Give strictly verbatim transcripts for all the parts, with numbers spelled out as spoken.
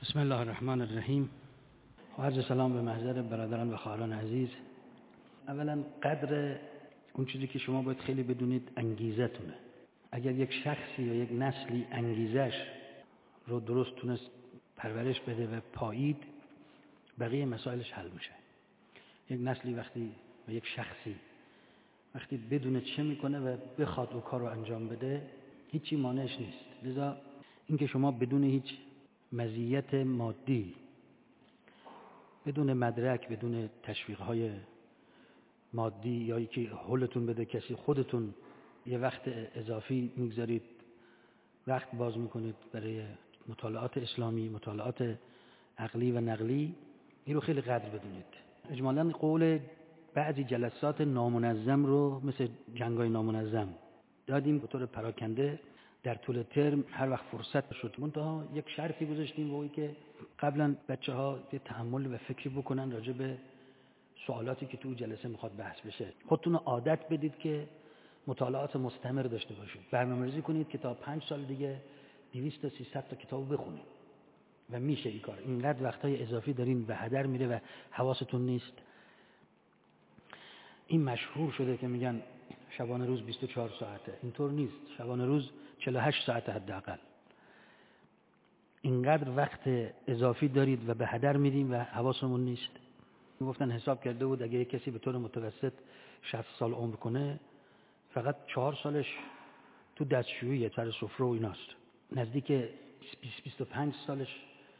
بسم الله الرحمن الرحیم. و عرض سلام به محضر برادران و خواهران عزیز. اولا قدر اون چیزی که شما باید خیلی بدونید انگیزه تونه. اگر یک شخصی یا یک نسلی انگیزش رو درست تونست پرورش بده و پایید، بقیه مسائلش حل میشه. یک نسلی وقتی و یک شخصی وقتی بدونه چه میکنه و بخواد اون کار رو انجام بده، هیچی مانعش نیست. لذا اینکه شما بدون هیچ مزیت مادی، بدون مدرک، بدون تشویق‌های مادی یا اینکه حلتون بده کسی، خودتون یه وقت اضافی میگذارید، وقت باز میکنید برای مطالعات اسلامی، مطالعات عقلی و نقلی، این رو خیلی قدر بدونید. اجمالاً قول بعضی جلسات نامنظم رو مثل جنگای نامنظم دادیم به طور پراکنده در طول ترم هر وقت فرصت شد. منتها یک شرطی گذاشتیم و اونی که قبلا بچه ها یه تأمل و فکری بکنن راجع به سوالاتی که تو جلسه میخواد بحث بشه. خودتون عادت بدید که مطالعات مستمر داشته باشید. برنامه‌ریزی کنید که تا پنج سال دیگه دویست تا سیصد تا کتاب بخونید و میشه این کار. اینقدر وقتای اضافی دارین به هدر میره و حواستون نیست. این مشهور شده که میگن شبانه روز بیست و چهار ساعته. اینطور نیست. شبانه روز چهل و هشت ساعت حداقل. اینقدر وقت اضافی دارید و به هدر میریم و حواسمون نیست. گفتن حساب کرده بود اگه کسی به طور متوسط شصت سال عمر کنه، فقط چهار سالش تو دستشویی سر سفره و ایناست. نزدیک بیست بیست و پنج سالش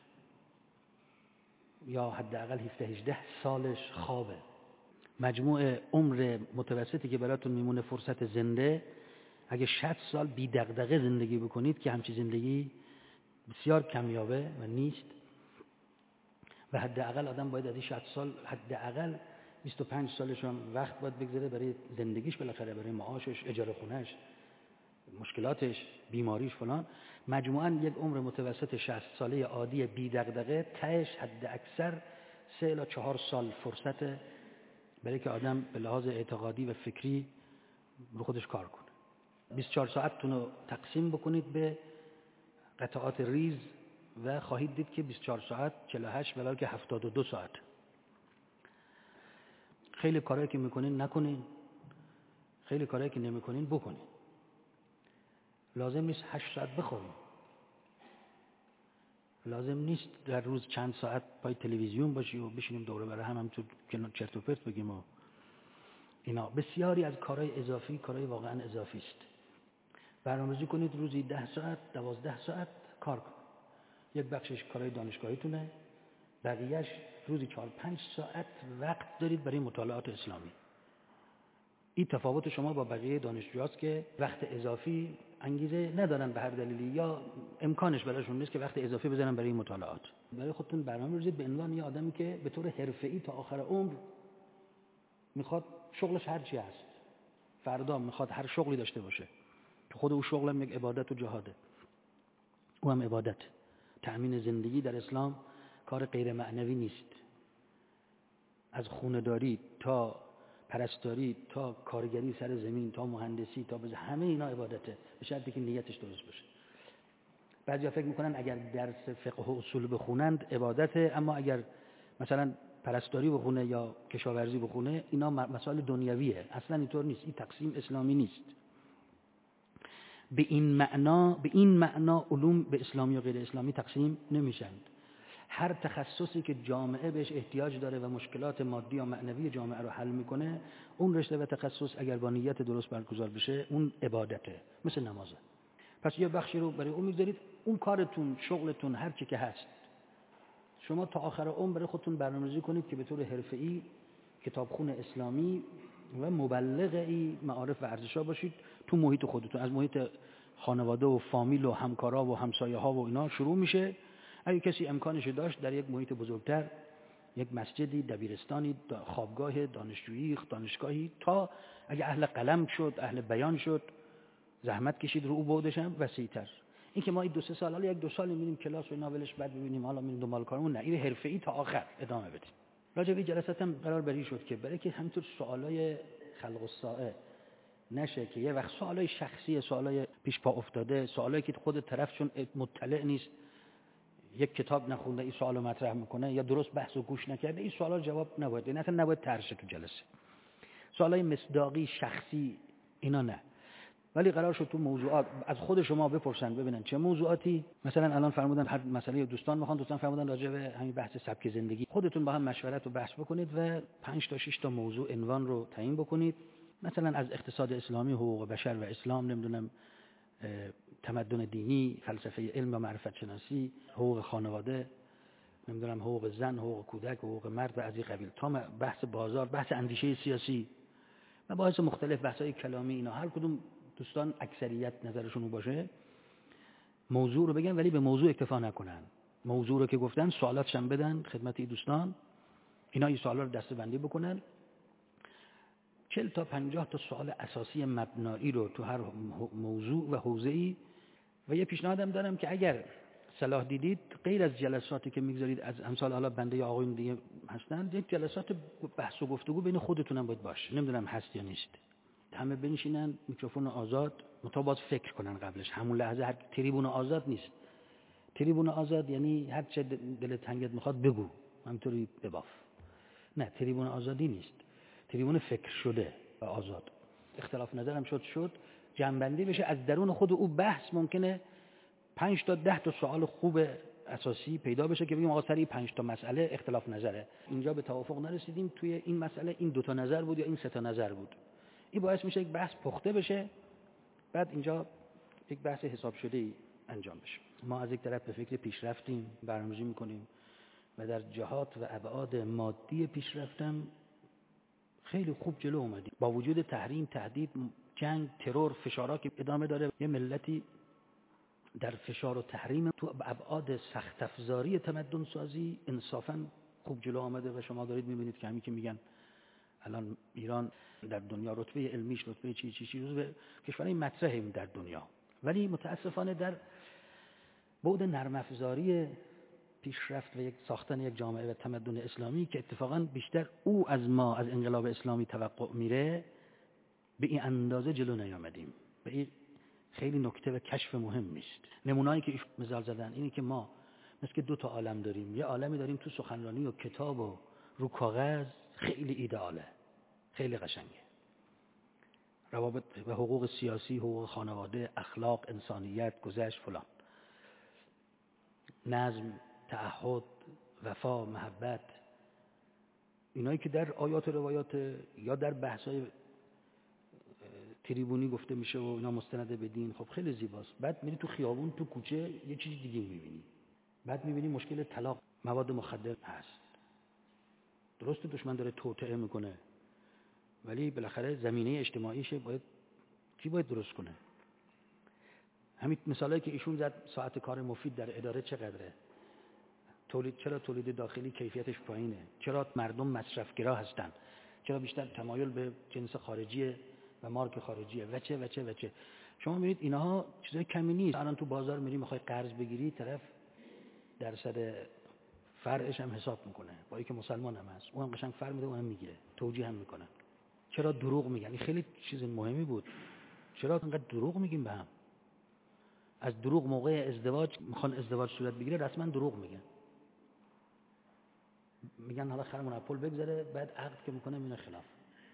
یا حداقل هفده هجده سالش خوابه. مجموع عمر متوسطی که براتون میمونه فرصت زنده، اگه شصت سال بی دغدغه زندگی بکنید که همچین زندگی بسیار کمیابه و نیست. و حداقل آدم باید از این شصت سال حداقل بیست و پنج سالش هم وقت باید بگذاره برای زندگیش، بالاخره برای معاشش، اجاره خونهش، مشکلاتش، بیماریش فلان. مجموعاً یک عمر متوسط شصت ساله عادی بی دغدغه تهش حد اکثر سه الی چهار سال فرصت برای که آدم به لحاظ اعتقادی و فکری رو خودش کار کنه. بیست و چهار ساعتتون رو تقسیم بکنید به قطعات ریز و خواهید دید که بیست و چهار ساعت چهل و هشت بلکه که هفتاد و دو ساعت. خیلی کارهایی که میکنین نکنین، خیلی کارهایی که نمیکنین بکنین. لازم نیست هشت ساعت بخوابیم. لازم نیست در روز چند ساعت پای تلویزیون باشی و بشینیم دوره برای هم همینطور چرت و پرت بگیم و اینا. بسیاری از کارهای اضافی کارهای واقعا اضافی است. برنامه‌ریزی کنید روزی ده ساعت، دوازده ساعت کار کنید. یک بخشش کارهای دانشگاهیتونه، بقیه‌اش روزی چهار پنج ساعت وقت دارید برای مطالعات اسلامی. این تفاوت شما با بقیه دانشجوهاست که وقت اضافی انگیزه ندارن به هر دلیلی یا امکانش براشون نیست که وقت اضافی بذارن برای مطالعات. برای خودتون برنامه بریزید به عنوان یه آدمی که به طور حرفه‌ای تا آخر عمر میخواد شغلش هر چی هست، فردا میخواد هر شغلی داشته باشه که خود اون شغل هم یک عبادت و جهاده. او هم عبادت. تأمین زندگی در اسلام کار غیر معنوی نیست. از خونه‌داری تا پرستاری تا کارگری سر زمین تا مهندسی تا بز... همه اینا عبادته، به شرطی که نیتش درست باشه. بعضیا فکر میکنن اگر درس فقه و اصول بخونند عبادته، اما اگر مثلا پرستاری بخونه یا کشاورزی بخونه اینا مسائل دنیویه. اصلا اینطور نیست. این تقسیم اسلامی نیست. به این معنا به این معنا علوم به اسلامی و غیر اسلامی تقسیم نمیشند. هر تخصصی که جامعه بهش احتیاج داره و مشکلات مادی و معنوی جامعه رو حل میکنه، اون رشته و تخصص اگر با نیت درست برگزار بشه اون عبادته، مثل نمازه. پس یه بخشی رو برای اون میذارید، اون کارتون، شغلتون، هر چی که هست، شما تا آخر عمر برای خودتون برنامه‌ریزی کنید که به طور حرفه‌ای کتابخون اسلامی و مبلغ این معارف و ارزش‌ها باشید تو محیط خودتون. از محیط خانواده و فامیل و همکارا و همسایه‌ها و اینا شروع میشه. اگه کسی امکانش داشت در یک محیط بزرگتر، یک مسجدی، دبیرستانی، خوابگاه دانشجویی، دانشگاهی، تا اگه اهل قلم شد، اهل بیان شد، زحمت کشید رو او بودش هم وسیع‌تر. این که ما این دو سه سال حالا یک دو سال می‌بینیم کلاس و ناولش بعد ببینیم حالا می‌ریم دنبال کارمون، نه، این حرفه‌ای تا آخر ادامه بدیم. راجع به جلسات هم قرار بری شد که برای که همینطور سوالای خلق الساعه نشه که یه وقت سوالای شخصی، سوالای پیش پا افتاده، سوالایی که خود طرف چون مطلع نیست یک کتاب نخونده این سوالو مطرح میکنه یا درست بحثو گوش نکرده، این سوالا جواب نباید، این اصلا نباید طرح شه تو جلسه. سوالای مصداقی شخصی اینا نه، ولی قرار شد تو موضوعات از خود شما بپرسن ببینن چه موضوعاتی. مثلا الان فرمودن هر مسئله دوستان میخوان، دوستان فرمودن راجع به همین بحث سبک زندگی، خودتون با هم مشورت و بحث بکنید و پنج تا شش تا موضوع عنوان رو تعیین بکنید. مثلا از اقتصاد اسلامی، حقوق بشر و اسلام، نمیدونم تمدن دینی، فلسفه علم و معرفت شناسی، حقوق خانواده، نمیدونم حقوق زن، حقوق کودک، حقوق مرد و از این قبیل، تا بحث بازار، بحث اندیشه سیاسی و بحث مختلف، بحث‌های کلامی. اینا هر کدوم دوستان اکثریت نظرشون باشه موضوع رو بگن، ولی به موضوع اکتفا نکنن. موضوع رو که گفتن سوالاتش هم بدن خدمت این دوستان، اینا این سوالا رو دسته‌بندی بکنن. چهل تا پنجاه تا سوال اساسی مبنایی رو تو هر موضوع و حوزه‌ای. و یه پیشنهادم دارم که اگر صلاح دیدید غیر از جلساتی که میگذارید از امثال حالا بنده یا آقایون دیگه هستن، یک جلسات بحث و گفتگو بین خودتون هم باید باشه. نمیدونم هست یا نیست، همه بنشینن میکروفون آزاد، متاباز فکر کنن قبلش، همون لحظه. هر تریبون آزاد نیست. تریبون آزاد یعنی هر چه دلت تنگت میخواد بگو، همینطوری بباف. نه، تریبون آزادی نیست، تریبون فکر شده و آزاد. اختلاف نظر هم شد شد جنبندی بشه از درون خود او. بحث ممکنه پنج تا ده تا سوال خوب اساسی پیدا بشه که بگیم آقا سر این پنج تا مسئله اختلاف نظره، اینجا به توافق نرسیدیم توی این مسئله، این دو تا نظر بود یا این سه تا نظر بود. این باعث میشه یک بحث پخته بشه، بعد اینجا یک بحث حساب شده ای انجام بشه. ما از یک طرف به فکر پیشرفتیم، برنامه‌ریزی میکنیم و در جهات و ابعاد مادی پیشرفتم خیلی خوب جلو اومدیم. با وجود تحریم، تهدید، جنگ، ترور، فشارها که ادامه داره، یه ملتی در فشار و تحریم تو ابعاد سخت افزاری تمدن سازی انصافاً خوب جلو آمده و شما دارید میبینید که همین که میگن الان ایران در دنیا رتبه علمیش، رتبه چی چی چی روز به کشورهای مطرحیم در دنیا، ولی متاسفانه در بعد نرم افزاری پیشرفت و یک ساختن یک جامعه و تمدن اسلامی که اتفاقاً بیشتر او از ما از انقلاب اسلامی توقع میره، به این اندازه جلو نیامدیم. به این خیلی نکته و کشف مهمی است. نمونه‌ای که مثال زدن اینی که ما مثل دو تا عالم داریم. یه عالمی داریم تو سخنرانی و کتاب و رو کاغذ خیلی ایدئاله، خیلی قشنگه، روابط و حقوق سیاسی، حقوق خانواده، اخلاق، انسانیت، گذشت فلان، نظم، تعهد، وفا، محبت، اینایی که در آیات و روایات یا در بحث‌های تریبونی گفته میشه و اینا مستند به دین، خب خیلی زیباست. بعد میری تو خیابون، تو کوچه، یه چیز دیگه میبینی. بعد میبینی مشکل طلاق، مواد مخدر هست. درسته دشمن داره توطئه میکنه، ولی بالاخره زمینه اجتماعیشه باید کی باید درست کنه؟ همین مثالایی که ایشون زد، ساعت کار مفید در اداره چقدره؟ تولید، چرا تولید داخلی کیفیتش پایینه؟ چرا مردم مصرفگرا هستن؟ چرا بیشتر تمایل به جنس خارجیه و مارک خارجیه و چه و چه و چه؟ شما میبینید اینها چیزای کمی نیست. الان تو بازار میری میخوای قرض بگیری، طرف درصد فرعش هم حساب میکنه، با اینکه مسلمان هم هست، اون هم قشنگ فرع میده، اونم میگیره، توجیه هم میکنن. چرا دروغ میگن؟ این خیلی چیز مهمی بود. چرا انقدر دروغ میگیم به هم؟ از دروغ موقع ازدواج میخوان ازدواج صورت بگیره، رسما دروغ میگن. میگن حالا خرمون اپل بگذره، بعد عقد که میکنه میونه خلاف.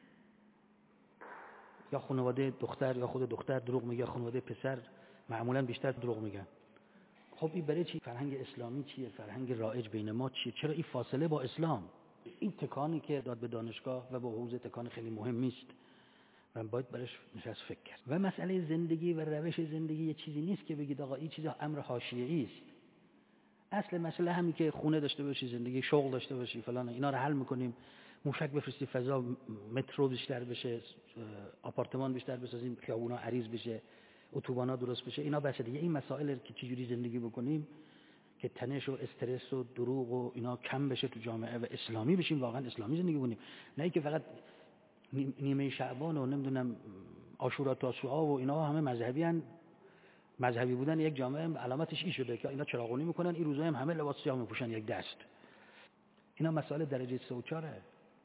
یا خانواده دختر یا خود دختر دروغ میگه، خانواده پسر معمولا بیشتر دروغ میگن. خب این برای چی؟ فرهنگ اسلامی چیه؟ فرهنگ رایج بین ما چیه؟ چرا این فاصله با اسلام؟ این تکانی که داد به دانشگاه و با حوزه تکان خیلی مهمی است و باید برش نشست فکر کرد. و مسئله زندگی و روش زندگی یه چیزی نیست که بگید آقا این چیز امر حاشیه‌ای است. اصل مسئله همین که خونه داشته باشی، زندگی، شغل داشته باشی، فلان، اینا رو حل میکنیم. موشک بفرستی فضا، مترو بیشتر بشه، آپارتمان بیشتر بسازیم، خیابونا عریض بشه، اتوبانا درست بشه، اینا بس دیگه. این مسائل که چجوری زندگی بکنیم که تنش و استرس و دروغ و اینا کم بشه تو جامعه و اسلامی بشیم، واقعا اسلامی زندگی کنیم، نه اینکه فقط نیمه شعبان و نمیدونم عاشورا تاسوعا و اینا همه مذهبی ان. مذهبی بودن یک جامعه علامتش این شده که اینا چراغونی میکنن، این روزا هم همه لباس سیاه میپوشن یک دست. اینا مسائل درجه سه و چهاره.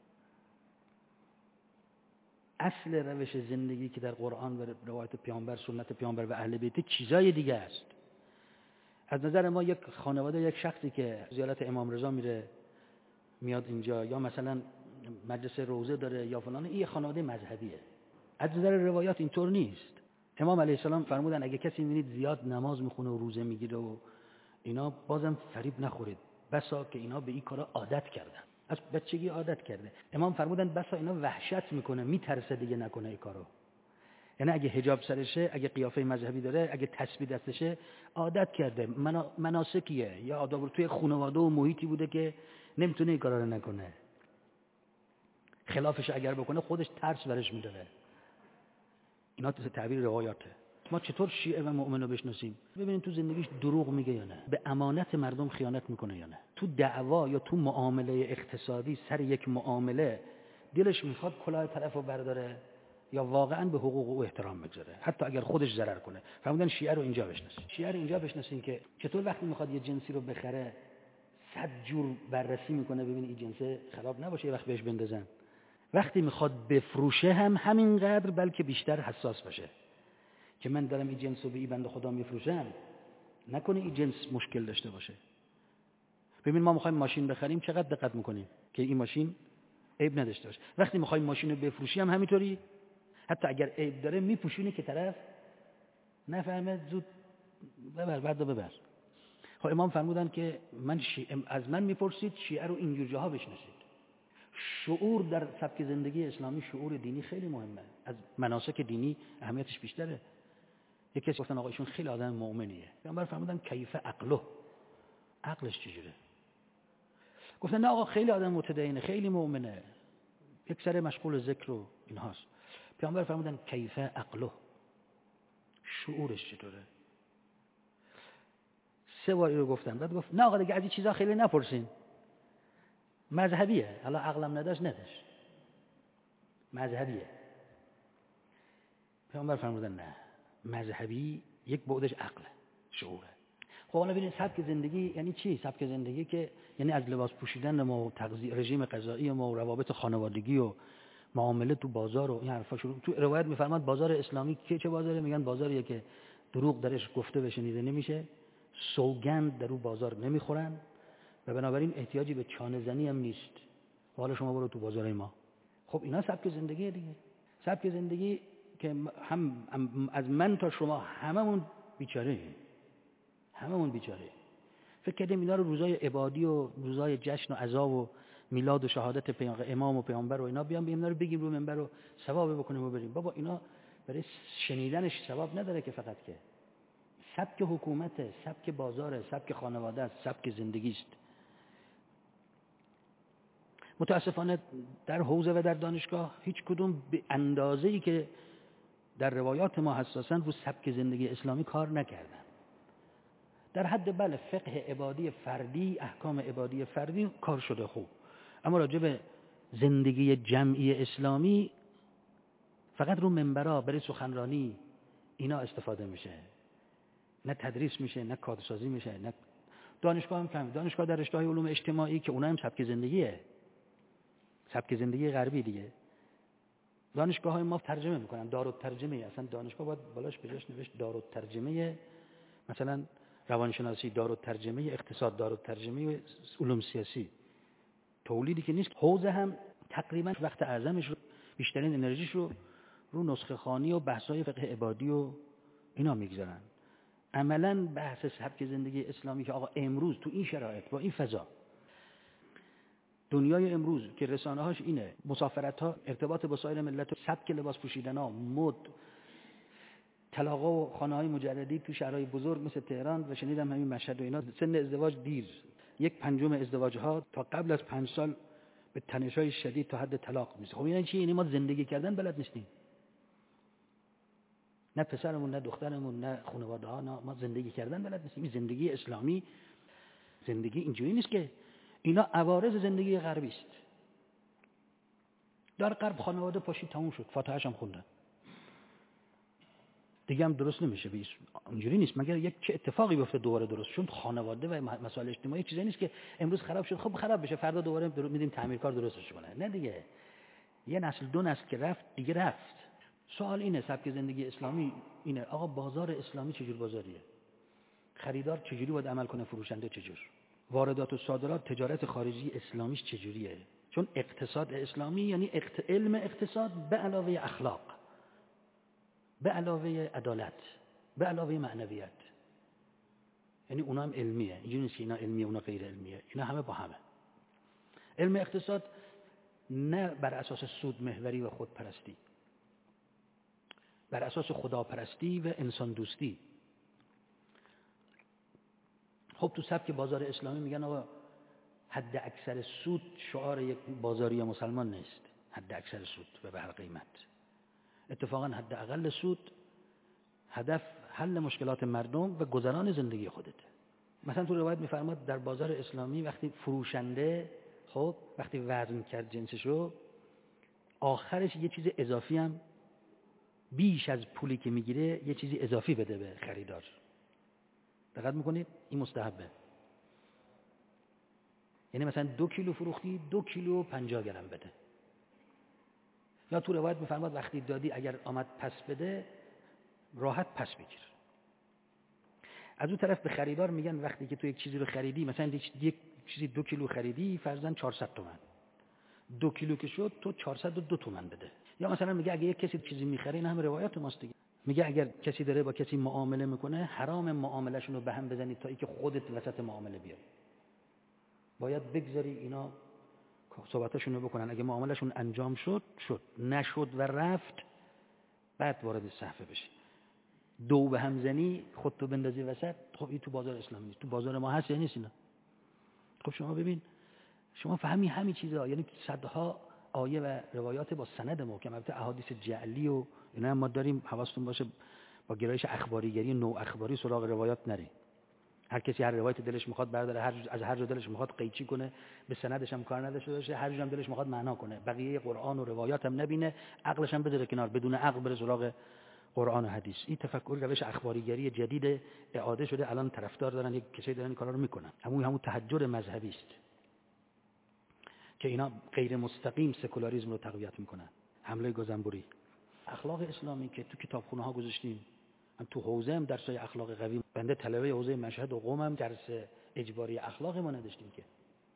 اصل روش زندگی که در قرآن و روایت پیامبر، سنت پیامبر و اهل بیت چیزای دیگه است. از نظر ما یک خانواده، یک شخصی که زیارت امام رضا میره میاد اینجا، یا مثلا مجلس روزه داره یا فلان، این خانواده مذهبیه. از نظر روایات اینطور نیست. امام علیه السلام فرمودن اگه کسی میبینید زیاد نماز میخونه و روزه میگیره و اینا، بازم فریب نخورید، بسا که اینا به این کارا عادت کردن، از بچگی عادت کرده. امام فرمودن بسا اینا وحشت میکنه، میترسه دیگه نکنه این کارو. یعنی اگه حجاب سرشه، اگه قیافه مذهبی داره، اگه تسبیح دستشه، عادت کرده، منا... مناسکیه یا آداب توی خانواده و محیطی بوده که نمیتونه این کارا رو نکنه. خلافش اگر بکنه خودش ترس برش میداره. اینا تعبیر روایاته. ما چطور شیعه و مؤمن رو بشناسیم؟ ببینید تو زندگیش دروغ میگه یا نه، به امانت مردم خیانت میکنه یا نه، تو دعوا یا تو معامله اقتصادی سر یک معامله دلش میخواد کلاه طرفو برداره یا واقعا به حقوق او احترام بگذاره، حتی اگر خودش ضرر کنه. فرمودن شیعه رو اینجا بشناسید. شیعه رو اینجا بشناسین که چطور وقتی میخواد یه جنسی رو بخره صد جور بررسی میکنه ببینید این جنس خراب نباشه، یه وقت بهش بندازن. وقتی میخواد بفروشه هم همینقدر بلکه بیشتر حساس باشه که من دارم این جنس رو به این بنده خدا میفروشم، نکنه این جنس مشکل داشته باشه. ببین ما میخوایم ماشین بخریم چقدر دقت میکنیم که این ماشین عیب نداشته باشه. وقتی میخوایم ماشین رو بفروشی هم همینطوری، حتی اگر عیب داره میپوشونی که طرف نفهمه، زود ببر بعد ببر. خب امام فرمودن که من شیعه، از من میپرسید شیعه رو اینجور جاها بشناسید. شعور در سبک زندگی اسلامی، شعور دینی خیلی مهمه. از مناسک دینی اهمیتش بیشتره. یک کسی گفتن آقا ایشون خیلی آدم مؤمنیه. پیامبر فرمودن کیف عقله، عقلش چجوره؟ گفتن نه آقا خیلی آدم متدینه، خیلی مؤمنه، یک سر مشغول ذکر و اینهاست. پیامبر فرمودن کیف عقله، شعورش چطوره؟ سه بار اینو گفتن. بعد گفت نه آقا دیگه از این چیزا خیلی نپرسین، مذهبیه، حالا عقلم نداشت نداشت، مذهبیه. پیامبر فرمودن نه، مذهبی یک بعدش عقله، شعوره. خب حالا ببینید سبک زندگی یعنی چی؟ سبک زندگی که یعنی از لباس پوشیدن ما و تغذیه، رژیم غذایی ما و روابط خانوادگی و معامله تو بازار و این حرفا شروع. تو روایت میفرماد بازار اسلامی که چه بازاره؟ میگن بازاریه که دروغ درش گفته بشه شنیده نمیشه، سوگند در اون بازار نمیخورن و بنابراین احتیاجی به چانه زنی هم نیست. حالا شما برو تو بازار ما. خب اینا سبک زندگی دیگه. سبک زندگی که هم از من تا شما هممون بیچاره، هممون بیچاره. فکر کردیم اینا رو روزای عبادی و روزای جشن و عزا و میلاد و شهادت پیامبر امام و پیامبر و اینا بیام اینا رو بگیم رو منبر و ثواب بکنیم و بریم. بابا اینا برای شنیدنش ثواب نداره که، فقط که سبک حکومت، سبک بازار، سبک خانواده است، سبک زندگی است. متاسفانه در حوزه و در دانشگاه هیچ کدوم به اندازه‌ای که در روایات ما حساسن رو سبک زندگی اسلامی کار نکردن. در حد بله فقه عبادی فردی، احکام عبادی فردی کار شده خوب، اما راجع به زندگی جمعی اسلامی فقط رو منبرها برای سخنرانی اینا استفاده میشه، نه تدریس میشه، نه کادرسازی میشه، نه دانشگاه هم کم. دانشگاه در رشته علوم اجتماعی که اونها هم سبک زندگیه، سبک زندگی غربی دیگه. دانشگاه های ما ترجمه میکنن، دارالترجمه، اصلا دانشگاه باید بالاش بجاش نوشت دارالترجمه، مثلا روانشناسی دارالترجمه، اقتصاد دارالترجمه، علوم سیاسی. تولیدی که نیست. حوزه هم تقریبا وقت اعظمش رو، بیشترین انرژیش رو رو نسخه خوانی و بحث‌های فقه عبادی و اینا میگذارن. عملاً بحث سبک زندگی اسلامی که آقا امروز تو این شرایط با این فضا، دنیای امروز که رسانه‌هاش اینه، مسافرت‌ها، ارتباط با سایر ملت، سبک لباس پوشیدن‌ها، مد، طلاق‌ها و خانه‌های مجردی تو شهرهای بزرگ مثل تهران و شنیدم همین مشهد و اینا، سن ازدواج دیر، یک پنجم ازدواج‌ها تا قبل از پنج سال به تنش‌های شدید تا حد طلاق میشه. خب یعنی چی؟ یعنی ما زندگی کردن بلد نیستیم. نه پسرمون، نه دخترمون، نه خانواده‌ها، نه ما زندگی کردن بلد نیستیم. زندگی اسلامی زندگی اینجوری نیست که، اینا عوارض زندگی غربی است. در غرب خانواده پاشید تموم شد، فاتحه‌اش هم خوندن، دیگه هم درست نمیشه. بیس اینجوری نیست مگر یک چه اتفاقی بیفته دوباره درست. چون خانواده و مسائل اجتماعی چیزی نیست که امروز خراب شد خب خراب بشه فردا دوباره میدیم تعمیرکار درستش کنه. نه دیگه، یه نسل دو نسل که رفت دیگه رفت. سوال اینه سبک زندگی اسلامی اینه، آقا بازار اسلامی چجور بازاریه؟ خریدار چجوری باید عمل کنه، فروشنده چجور، واردات و صادرات، تجارت خارجی اسلامیش چجوریه. چون اقتصاد اسلامی یعنی اقت... علم اقتصاد به علاوه اخلاق، به علاوه عدالت، به علاوه معنویت. یعنی اونا هم علمیه، اینجوری نیست که اینا علمیه اونا غیر علمیه، اینا همه با همه. علم اقتصاد نه بر اساس سود محوری و خودپرستی، بر اساس خداپرستی و انسان دوستی. خب تو سبک بازار اسلامی میگن آقا حد اکثر سود شعار یک بازاری مسلمان نیست، حد اکثر سود و به هر قیمت. اتفاقا حد اقل سود هدف حل مشکلات مردم و گذران زندگی خودته. مثلا تو روایت میفرماد در بازار اسلامی وقتی فروشنده خب وقتی وزن کرد جنسشو، آخرش یه چیز اضافی هم بیش از پولی که میگیره یه چیزی اضافی بده به خریدار. دقت میکنید؟ این مستحبه. یعنی مثلا دو کیلو فروختی، دو کیلو پنجاه گرم بده. یا تو روایت میفرماد وقتی دادی اگر آمد پس بده راحت پس بگیر. از اون طرف به خریدار میگن وقتی که تو یک چیزی رو خریدی، مثلا یک چیزی دو کیلو خریدی، فرضاً چهارصد تومان، دو کیلو که شد تو چهارصد و دو تومان بده. یا مثلا میگه اگه یک کسی چیزی میخره، این هم روایات ماست دیگه، میگه اگر کسی داره با کسی معامله میکنه حرام معاملهشون رو به هم بزنید تا اینکه خودت وسط معامله بیای. باید بگذاری اینا صحبتاشون رو بکنن، اگه معاملهشون انجام شد شد، نشد و رفت بعد وارد صحفه بشی. دو به هم زنی خودتو بندازی وسط، خب این تو بازار اسلامی نیست. تو بازار ما هست یا نیست اینا؟ خب شما ببین، شما فهمی همین چیزا، یعنی صدها آیه و روایات با سند محکم، البته احادیث جعلی و اینا هم ما داریم، حواستون باشه با گرایش اخباریگری نو اخباری سراغ روایات نری. هر کسی هر روایت دلش میخواد برداره، هر از هر جا دلش میخواد قیچی کنه، به سندش هم کار نداشته باشه، هر جا هم دلش میخواد معنا کنه، بقیه قرآن و روایات هم نبینه، عقلش هم بذاره کنار، بدون عقل بره سراغ قرآن و حدیث. این تفکر روش اخباریگری جدید اعاده شده، الان طرفدار دارن، یک کسی دارن این کارا رو میکنن. همون همون تحجر مذهبی است که اینا غیر مستقیم سکولاریسم رو تقویت میکنن. حمله گازنبوری. اخلاق اسلامی که تو کتابخونه ها گذاشتیم، من تو حوزه هم درسای اخلاق قوی، بنده طلبه حوزه مشهد و قم هم درس اجباری اخلاق ما نداشتیم که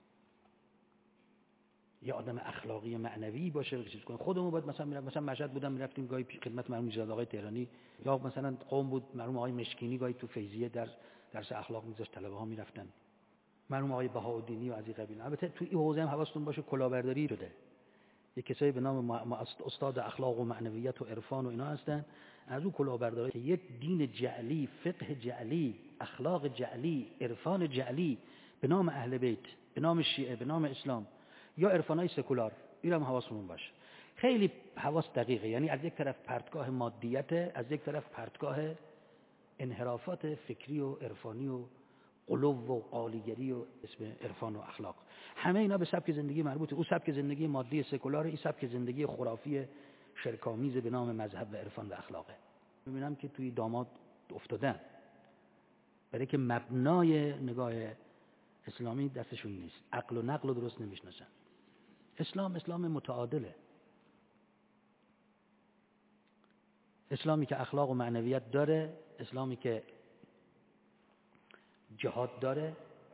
یه آدم اخلاقی معنوی باشه چیز کنه. خودمون باید مثلا میرفت، مثلا مشهد بودم میرفتیم گاهی خدمت مرحوم جلال آقای تهرانی، یا مثلا قم بود مرحوم آقای مشکینی گاهی تو فیضیه در درس اخلاق میذاشت، طلبه ها میرفتن، مرحوم آقای بهاءالدینی و از این قبیل. البته تو این حوزه هم حواستون باشه کلاهبرداری شده، یک کسایی به نام استاد اخلاق و معنویت و عرفان و اینا هستن، از اون کلاهبرداری که یک دین جعلی، فقه جعلی، اخلاق جعلی، عرفان جعلی به نام اهل بیت، به نام شیعه، به نام اسلام، یا عرفانای سکولار، این هم حواسمون باشه. خیلی حواس دقیقه، یعنی از یک طرف پرتگاه مادیت، از یک طرف پرتگاه انحرافات فکری و عرفانی و قلو و قالیگری و اسم عرفان و اخلاق، همه اینا به سبک زندگی مربوطه. او سبک زندگی مادی سکولار، این سبک زندگی خرافی شرکامیز به نام مذهب و عرفان و اخلاقه. میبینم که توی داماد افتادن، برای که مبنای نگاه اسلامی دستشون نیست، عقل و نقل رو درست نمیشناسن. اسلام اسلام متعادله، اسلامی که اخلاق و معنویت داره، اسلامی که جهاد داره،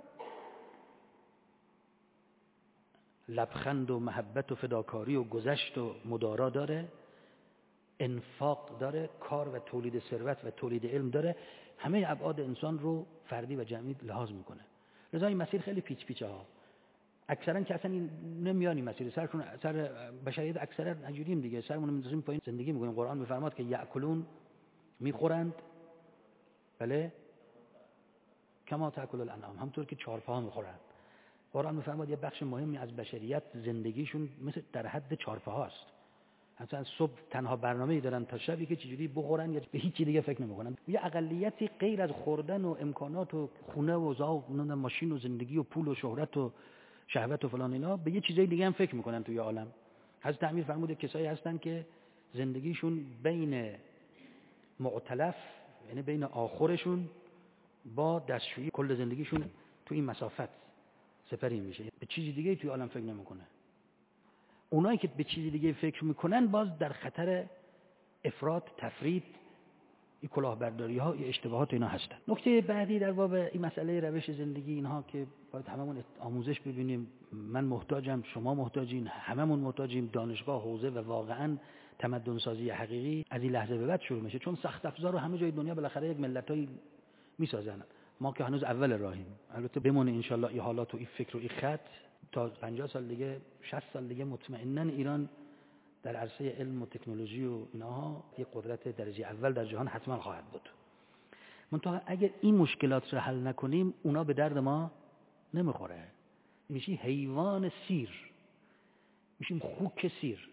لبخند و محبت و فداکاری و گذشت و مدارا داره، انفاق داره، کار و تولید ثروت و تولید علم داره، همه ابعاد انسان رو فردی و جمعی لحاظ میکنه. لذا این مسیر خیلی پیچ پیچه ها، اکثرا که اصلا نمیان این مسیر، سرشون سر بشریت اکثرا اینجوریم دیگه، سرمون میذاریم پایین زندگی میکنیم. قرآن میفرماد که یاکلون، میخورند، بله، کما تاکل الانعام، همونطور که چهارپا میخورند. قرآن میفرماد یه بخش مهمی از بشریت زندگیشون مثل در حد چهارپاهاست، اصلا صبح تنها برنامه‌ای دارن تا شبی که چجوری بخورن، یا به هیچ چیز دیگه فکر نمی‌کنن. یه اقلیتی غیر از خوردن و امکانات و خونه و زاو و ماشین و زندگی و پول و شهرت و شهوت و فلان اینا، به یه چیزای دیگه هم فکر می‌کنن توی عالم. حضرت امیر فرموده کسایی هستن که زندگیشون بین معتلف، یعنی بین آخرشون با دستشویی، کل زندگیشون تو این مسافت سپری میشه، به چیزی دیگه توی عالم فکر نمی‌کنه. اونایی که به چیزی دیگه فکر میکنن باز در خطر افراط، تفرید این کلاهبرداری ها، این اشتباهات اینا هستن. نکته بعدی در باب این مسئله روش زندگی اینها که باید هممون آموزش ببینیم. من محتاجم، شما محتاجین، هممون محتاجیم دانشگاه، حوزه و واقعا تمدن سازی حقیقی از این لحظه به بعد شروع میشه، چون سخت افزار رو همه جای دنیا بالاخره یک ملتایی میسازن. ما که هنوز اول راهیم. البته بمونه ان شاء الله این حالات و این فکر و این خط تا پنجاه سال دیگه، شصت سال دیگه مطمئنا ایران در عرصه علم و تکنولوژی و اینها یک قدرت درجه اول در جهان حتما خواهد بود. منتها اگر این مشکلات رو حل نکنیم اونا به درد ما نمیخوره. میشی حیوان سیر، میشیم خوک سیر،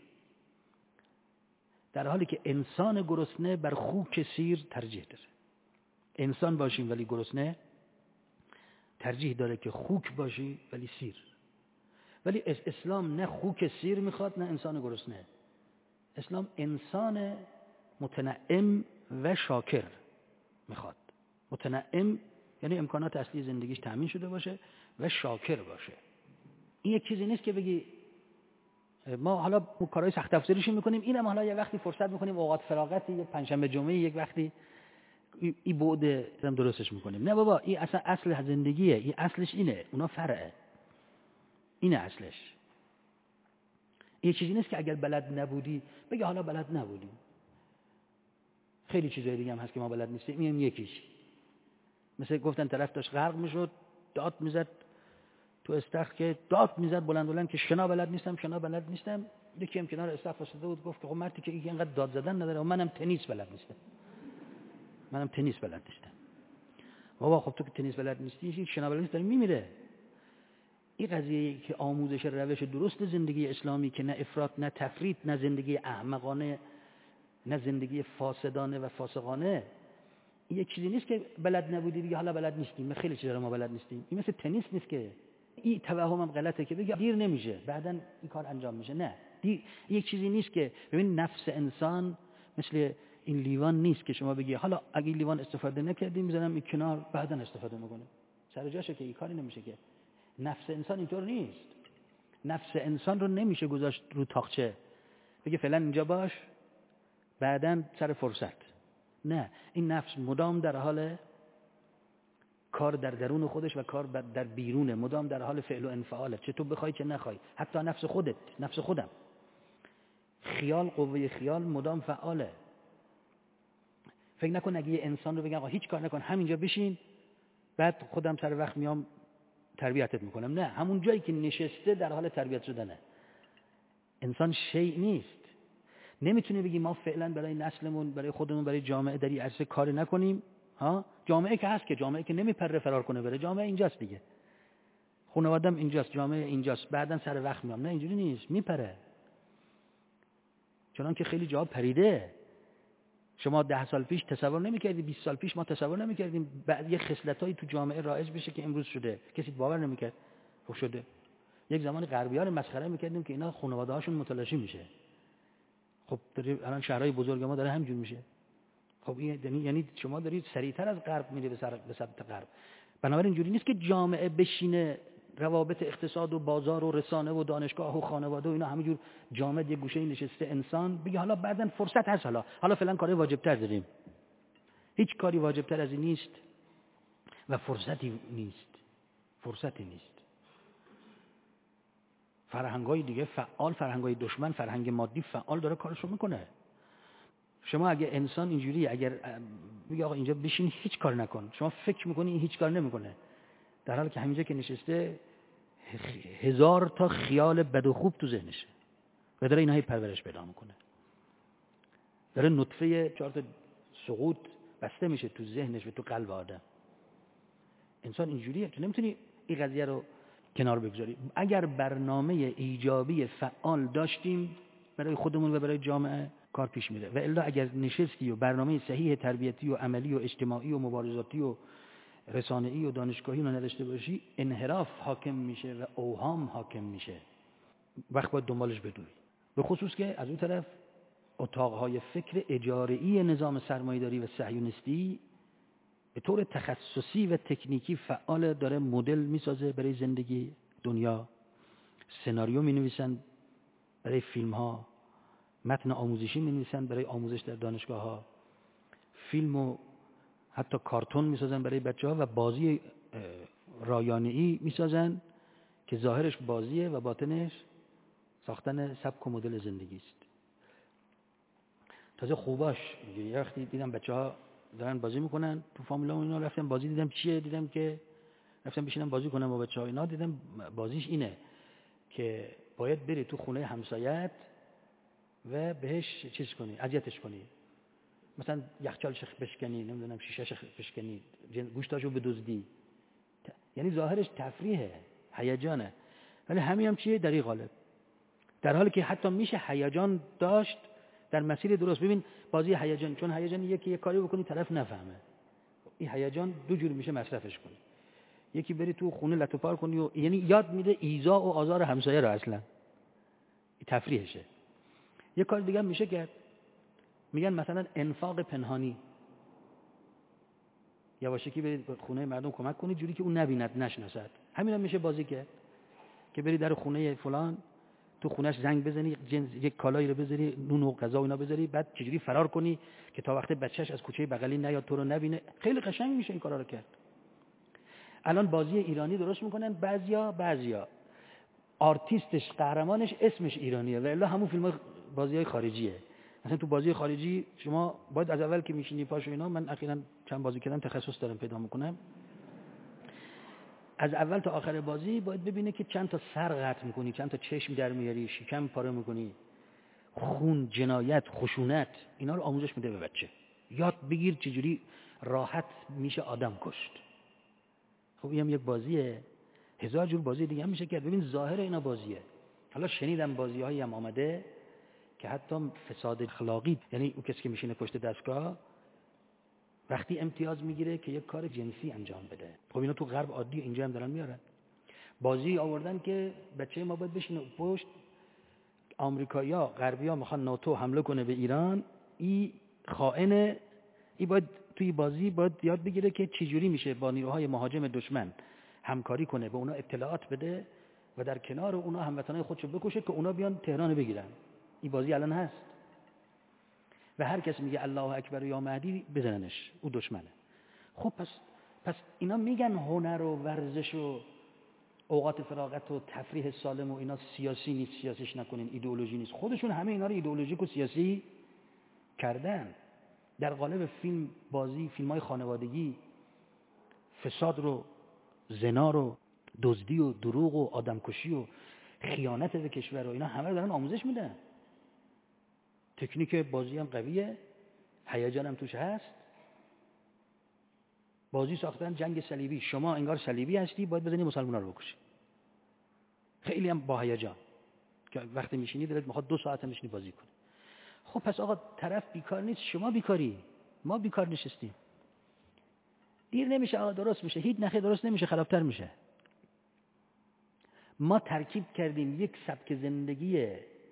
در حالی که انسان گرسنه بر خوک سیر ترجیح داره. انسان باشیم ولی گرسنه، ترجیح داره که خوک باشی ولی سیر. ولی اسلام نه خوک سیر میخواد نه انسان گرسنه. اسلام انسان متنعم و شاکر میخواد. متنعم یعنی امکانات اصلی زندگیش تامین شده باشه و شاکر باشه. این یک چیزی نیست که بگی ما حالا کارهای سخت افزاریش میکنیم، اینم حالا یه وقتی فرصت میکنیم، اوقات فراغتی، یک پنجشنبه جمعه یک وقتی این بعد درستش میکنیم. نه بابا، این اصلا اصل زندگیه، این اصلش اینه، اونا فرعه. اینه اصلش. این چیزی نیست که اگر بلد نبودی بگی حالا بلد نبودیم. خیلی چیزای دیگه هم هست که ما بلد نیستیم، اینم یکیش. مثل گفتن طرف داشت غرق میشد، داد میزد تو استخر که داد میزد بلند بلند که شنا بلد نیستم، شنا بلد نیستم. یکی هم کنار استخر واسطه بود گفت که خب مردی که اینقدر داد زدن نداره و منم تنیس بلد نیستم. منم تنیس بلد نیستم. بابا خب تو که تنیس بلد نیستی، این شنا بلد نیست داره میمیره. این قضیه که آموزش روش درست زندگی اسلامی که نه افراط نه تفریط، نه زندگی احمقانه، نه زندگی فاسدانه و فاسقانه، این یک چیزی نیست که بلد نبودی دیگه حالا بلد نیستیم. ما خیلی چیزا ما بلد نیستیم. این مثل تنیس نیست که. این توهمم غلطه که بگی دیر نمیشه بعداً این کار انجام میشه. نه، دیر یک چیزی نیست که ببین نفس انسان مثل این لیوان نیست که شما بگی حالا اگه لیوان استفاده نکردیم میذارم این کنار بعداً استفاده میکنه. سر جاشه که این کاری نمیشه که. نفس انسان اینطور نیست. نفس انسان رو نمیشه گذاشت رو تاقچه بگه فعلا اینجا باش بعداً سر فرصت. نه، این نفس مدام در حال کار در درون خودش و کار در بیرونه، مدام در حال فعل و انفعاله، چه تو بخوای چه نخوای. حتی نفس خودت، نفس خودم، خیال، قوه خیال مدام فعاله. فکر نکن اگه یه انسان رو بگم آقا هیچ کار نکن همینجا بشین بعد خودم سر وقت میام تربیتت میکنم. نه، همون جایی که نشسته در حال تربیت شدنه. انسان شیء نیست. نمیتونه بگی ما فعلا برای نسلمون، برای خودمون، برای جامعه در این عرصه کاری نکنیم. ها، جامعه که هست که جامعه که نمیپره فرار کنه بره، جامعه اینجاست دیگه. خانواده‌ام اینجاست، جامعه اینجاست، بعداً سر وقت میام. نه اینجوری نیست، میپره. چون که خیلی جا پریده. شما ده سال پیش تصور نمی‌کردی، بیست سال پیش ما تصور نمی‌کردیم بعد یه خصلتایی تو جامعه رایج بشه که امروز شده. کسی باور نمی‌کرد. خب شده. یک زمان غربی‌ها رو مسخره می‌کردیم که اینا خانواده‌هاشون متلاشی میشه. خب داری الان شهرهای بزرگ ما داره همینجور میشه. خب این یعنی شما دارید سریعتر از غرب میره به سر به سمت غرب. بنابراین اینجوری نیست که جامعه بشینه روابط اقتصاد و بازار و رسانه و دانشگاه و خانواده و اینا همینجور جامعه یه گوشه نشسته انسان بگه حالا بعداً فرصت هست، حالا حالا فعلا کاری واجب‌تر داریم. هیچ کاری واجب‌تر از این نیست و فرصتی نیست. فرصتی نیست. فرهنگ‌های دیگه فعال، فرهنگ‌های دشمن، فرهنگ مادی فعال داره کارشو میکنه. شما اگه انسان اینجوری اگر بگه آقا اینجا بشین هیچ کار نکن، شما فکر میکنی این هیچ کار نمیکنه، در حالی که همینجا که نشسته هزار تا خیال بد و خوب تو ذهنشه و داره اینها پرورش پیدا میکنه. داره نطفه چهار تا سقوط بسته میشه تو ذهنش و تو قلب آدم. انسان اینجوریه، تو نمیتونی این قضیه رو کنار بگذاری. اگر برنامه ایجابی فعال داشتیم برای خودمون و برای جامعه کار پیش میره، و الا اگر نشستی و برنامه صحیح تربیتی و عملی و اجتماعی و مبارزاتی و رسانه‌ای و دانشگاهی رو نداشته باشی انحراف حاکم میشه و اوهام حاکم میشه. وقت باید دنبالش بدوی. به خصوص که از اون طرف اتاقهای فکر اجاره‌ای نظام سرمایه‌داری و صهیونیستی به طور تخصصی و تکنیکی فعال داره مدل میسازه برای زندگی دنیا، سناریو مینویسن برای فیلم ها، متن آموزشی مینویسن برای آموزش در دانشگاه ها، فیلم و حتی کارتون میسازن برای بچه‌ها و بازی رایانه‌ای میسازن که ظاهرش بازیه و باطنش ساختن سبک و مدل زندگی است. تازه خوباش میگه یه وقتی دیدم بچه‌ها دارن بازی میکنن تو فامیلا و اینا، رفتم بازی دیدم چیه، دیدم که رفتم بشینم بازی کنم با بچه‌ها اینا، دیدم بازیش اینه که باید بری تو خونه همسایت و بهش چیز کنی، اذیتش کنی، مثلا یخچالش بشکنی، نمیدونم شیشه‌ش بشکنی، گوشتاشو بدزدی. یعنی ظاهرش تفریحه، هیجانه، ولی همین هم چیه؟ دری غالب. در حالی که حتی میشه هیجان داشت در مسیر درست. ببین بازی هیجان، چون هیجان یکی یه کاری بکنی طرف نفهمه، این هیجان دو جور میشه مصرفش کنی. یکی بری تو خونه لطو پار کنی و یعنی یاد میده ایذا و آزار همسایه رو، اصلا تفریحشه. یه کار دیگه میشه کرد، میگن مثلا انفاق پنهانی، یواشکی برید خونه مردم کمک کنید جوری که اون نبیند نشناسد. همین هم میشه بازی کرد که بری در خونه فلان تو خونهش زنگ بزنی، یک کالایی رو بذاری، نون و غذا و اینا بذاری، بعد چجوری فرار کنی که تا وقت بچهش از کوچه بغلی نیاد تو رو نبینه. خیلی قشنگ میشه این کارا رو کرد. الان بازی ایرانی درست میکنن بعضیا بعضیا آرتیستش قهرمانش اسمش ایرانیه و الا همون فیلم بازیای خارجیه. مثلا تو بازی خارجی شما باید از اول که میشینی پاشو اینا، من اخیراً چند بازی کردم تخصص دارم پیدا میکنم، از اول تا آخر بازی باید ببینه که چند تا سر قطع میکنی، چند تا چشم در میاری، شکم پاره میکنی، خون، جنایت، خشونت، اینا رو آموزش میده به بچه. یاد بگیر چجوری راحت میشه آدم کشت. خب اینم یک بازیه، هزار جور بازی دیگه هم میشه کرد. ببین ظاهر اینا بازیه. حالا شنیدم بازی‌هایی هم آمده که حتی فساد اخلاقی، یعنی اون کسی که میشینه پشت دستگاه وقتی امتیاز میگیره که یک کار جنسی انجام بده. خب اینا تو غرب عادی، اینجا هم دارن میارن. بازی آوردن که بچه ما باید بشینه پشت، آمریکایی‌ها غربی‌ها میخوان ناتو حمله کنه به ایران، این خائن، این باید توی بازی باید یاد بگیره که چجوری میشه با نیروهای مهاجم دشمن همکاری کنه، به اونا اطلاعات بده و در کنار اونا هموطنای خودشو بکشه که اونا بیان تهران بگیرن. این بازی الان هست و هر کس میگه الله اکبر یا مهدی بزننش، او دشمنه. خب پس پس اینا میگن هنر و ورزش و اوقات فراغت و تفریح سالم و اینا سیاسی نیست، سیاسیش نکنین، ایدئولوژی نیست. خودشون همه اینا رو ایدئولوژیک و سیاسی کردن. در قالب فیلم بازی، فیلم‌های خانوادگی، فساد رو، زنا رو، دزدی و دروغ و آدمکشی و خیانت به کشور و اینا همه رو دارن آموزش میدن. تکنیک بازی هم قویه، هیجان هم توش هست. بازی ساختن جنگ صلیبی، شما انگار صلیبی هستی باید بزنی مسلمان‌ها رو بکشی. خیلی هم با هیجان که وقتی میشینی دلت میخواد دو ساعت هم بشینی بازی کنی. خب پس آقا طرف بیکار نیست، شما بیکاری، ما بیکار نشستیم. دیر نمیشه آقا، درست میشه. هیچ نخی درست نمیشه، خرابتر میشه. ما ترکیب کردیم یک سبک زندگی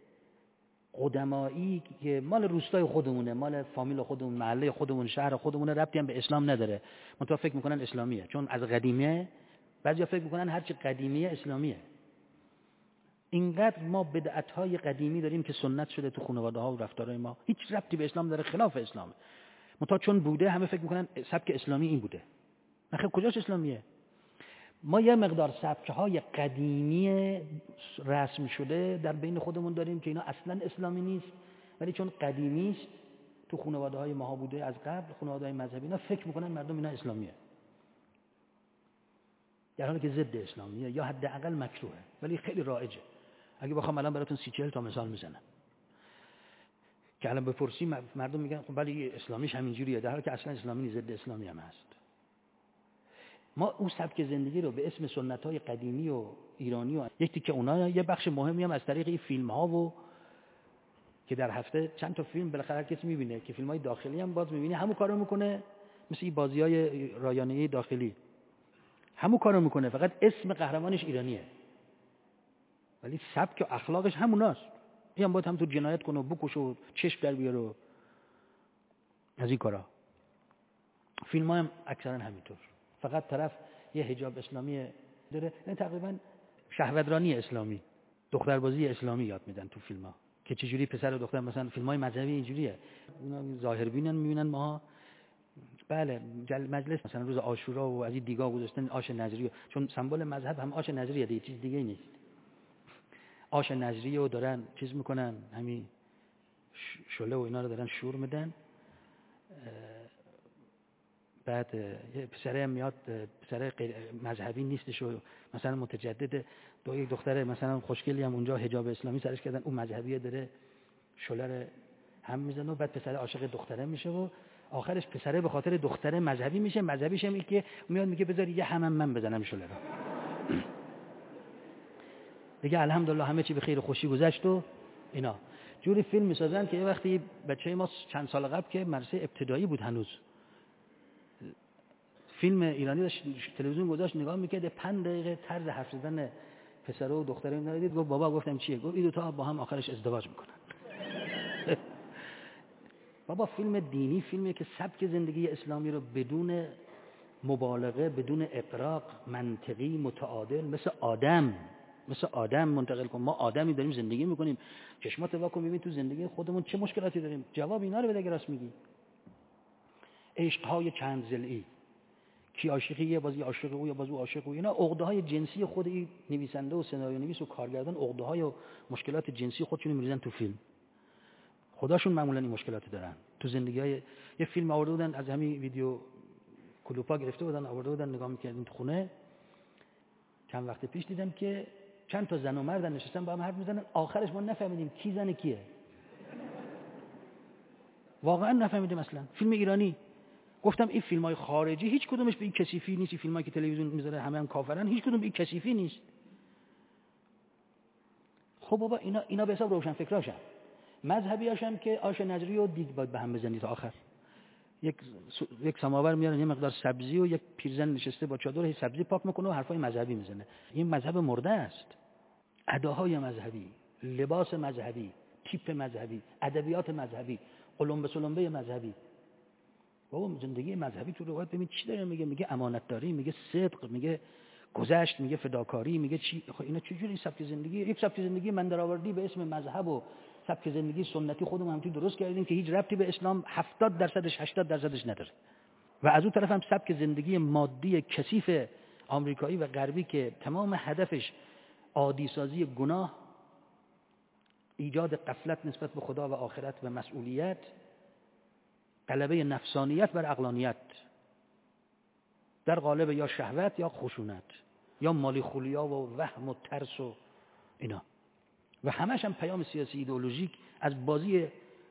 قدمایی که مال روستای خودمونه، مال فامیل خودمون، محله خودمون، شهر خودمونه، ربطی هم به اسلام نداره. منتها فکر میکنن اسلامیه، چون از قدیمه بعضیا فکر میکنن هرچی قدیمیه اسلامیه. اینقدر ما بدعت‌های قدیمی داریم که سنت شده تو خانواده‌ها و رفتارهای ما، هیچ ربطی به اسلام داره، خلاف اسلامه. منتها چون بوده همه فکر میکنن سبک اسلامی این بوده. نه کجاش اسلامیه؟ ما یه مقدار سبک‌های قدیمی رسم شده در بین خودمون داریم که اینا اصلا اسلامی نیست، ولی چون قدیمی است تو خانواده‌های ما بوده از قبل، خانواده‌های مذهبی، اینا فکر میکنن مردم اینا اسلامیه، در حالی که ضد اسلامیه یا حداقل مکروهه، ولی خیلی رایجه. اگه بخوام الان براتون سی چهل تا مثال میزنم که الان بپرسی مردم میگن خب ولی اسلامیش همینجوریه، در حالی که اصلا اسلامی نیست، ضد اسلامی هم هست. ما اون سبک زندگی رو به اسم سنت‌های قدیمی و ایرانی و یکی که اونا یه بخش مهمی هم از طریق این فیلم‌ها و که در هفته چند تا فیلم بالاخره هر کسی می‌بینه که فیلم‌های داخلی هم باز می‌بینه، همون کارو می‌کنه، مثل این بازی‌های رایانه‌ای داخلی همون کارو می‌کنه، فقط اسم قهرمانش ایرانیه ولی سبک و اخلاقش هموناست. این هم باید هم تو جنایت کنه و بکشه و چشم در بیاره و از این کارا. فیلم‌ها هم اکثرا همینطور، فقط طرف یه حجاب اسلامی داره، یعنی تقریبا شهوترانی اسلامی، دختربازی اسلامی یاد میدن تو فیلم‌ها که چجوری پسر و دختر، مثلا فیلم‌های مذهبی اینجوریه، اونا ظاهربینن میبینن، ما بله مجلس مثلا روز عاشورا و از این دیگا گذاشتن آش نظری، چون سمبل مذهب هم آش نظریه دیگه، چیز دیگه نیست. آش نظری رو دارن چیز میکنن، همین شله و اینا رو دارن شور میدن. بعد یه پسره میاد، پسره غیر مذهبی نیستش و مثلا متجدد، دو یک دختره مثلا خوشگلی هم اونجا حجاب اسلامی سرش کردن، اون مذهبیه داره شله رو هم میزنه و بعد پسره عاشق دختره میشه و آخرش پسره به خاطر دختره مذهبی میشه. مذهبیش هم این که میاد میگه بذار یه همم من بزنم شله رو. دیگه الحمدلله همه چی به خیر و خوشی گذشت و اینا. جوری فیلم میسازن که یه وقتی بچه ما چند سال قبل که مدرسه ابتدایی بود هنوز، فیلم ایرانی داشت تلویزیون گذاشت نگاه میکرد، پنج دقیقه طرز حرف زدن پسر و دختره اینا رو دید، گفت بابا، گفتم چیه؟ گفت این دو تا با هم آخرش ازدواج میکنن. بابا فیلم دینی فیلمیه که سبک زندگی اسلامی رو بدون مبالغه، بدون اغراق، منطقی، متعادل، مثل آدم مثل آدم منتقل کن. ما آدمی داریم زندگی میکنیم، چشمات وا کن ببین تو زندگی خودمون چه مشکلاتی داریم، جواب اینا رو بده اگه راست میگی. عشق‌های چند ضلعی، کی عاشقیه، بازی عاشق او یا بازو عاشق او، اینا عقده‌های جنسی خود این نویسنده و سناریو نویس و کارگردان عقده‌های و مشکلات جنسی خودشون میریزن تو فیلم. خداشون معمولا این مشکلات دارن تو زندگی‌های. یه فیلم آورده بودن از همین ویدیو کلوپا گرفته بودن آورده بودن نگاه می‌کردیم تو خونه، چند وقت پیش دیدم که چند تا زن و مرد نشستن با هم حرف میزنن، آخرش ما نفهمیدیم کی زن کیه. واقعا نفهمیدیم اصلا. فیلم ایرانی. گفتم این فیلم‌های خارجی هیچ کدومش به این کثیفی نیست. این فیلمایی که تلویزیون میذاره همه هم کافرن، هیچ کدوم به این کثیفی نیست. خب بابا اینا اینا به حساب روشن فکراشن. مذهبیاشم که آش نظری و دیگ باید به هم بزنید تا آخر. یک یک سماور میارن یه مقدار سبزی و یک پیرزن نشسته با چادر هی سبزی پاک میکنه و حرفای مذهبی میزنه. این مذهب مرده است. اداهای مذهبی، لباس مذهبی، تیپ مذهبی، ادبیات مذهبی، قلمبه سلمبه مذهبی. بابا زندگی مذهبی تو روایت ببین چی داره میگه، میگه امانتداری، میگه صدق، میگه گذشت، میگه فداکاری، میگه چی. خب اینا چجوری سبک زندگی؟ یک سبک زندگی من درآوردی به اسم مذهب و سبک زندگی سنتی خودمون همینطوری درست کردیم که هیچ ربطی به اسلام هفتاد درصدش هشتاد درصدش نداره. و از اون طرف هم سبک زندگی مادی کثیف آمریکایی و غربی که تمام هدفش عادی سازی گناه، ایجاد غفلت نسبت به خدا و آخرت و مسئولیت، غلبه نفسانیت بر عقلانیت در قالب یا شهوت یا خشونت یا مالی خولیا و وهم و ترس و اینا. و همش هم پیام سیاسی ایدئولوژیک از بازی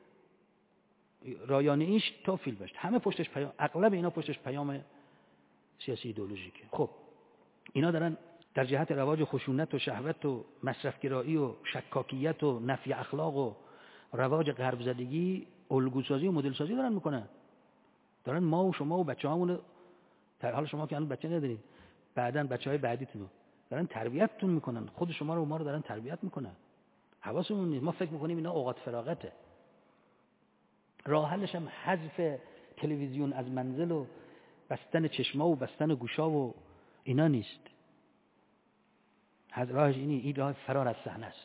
رایانه ایش تا فیلمش، همه پشتش پیام، اغلب اینا پشتش پیام سیاسی ایدئولوژیکه. خب اینا دارن در جهت رواج خشونت و شهوت و مصرفگرایی و شکاکیت و نفی اخلاق و رواج غرب زدگی الگوسازی و مدل سازی دارن میکنن. دارن ما و شما و بچه‌هامون، در حال شما که الان بچه ندارین، بعدن بچه‌های بعدیتون دارن تربیتتون میکنن، خود شما رو و ما رو دارن تربیت میکنن. حواسمون نیست، ما فکر میکنیم اینا اوقات فراغته. راه حلش هم حذف تلویزیون از منزل و بستن چشما و بستن گوشا و اینا نیست. راهش اینی، این راه فرار از صحنه است.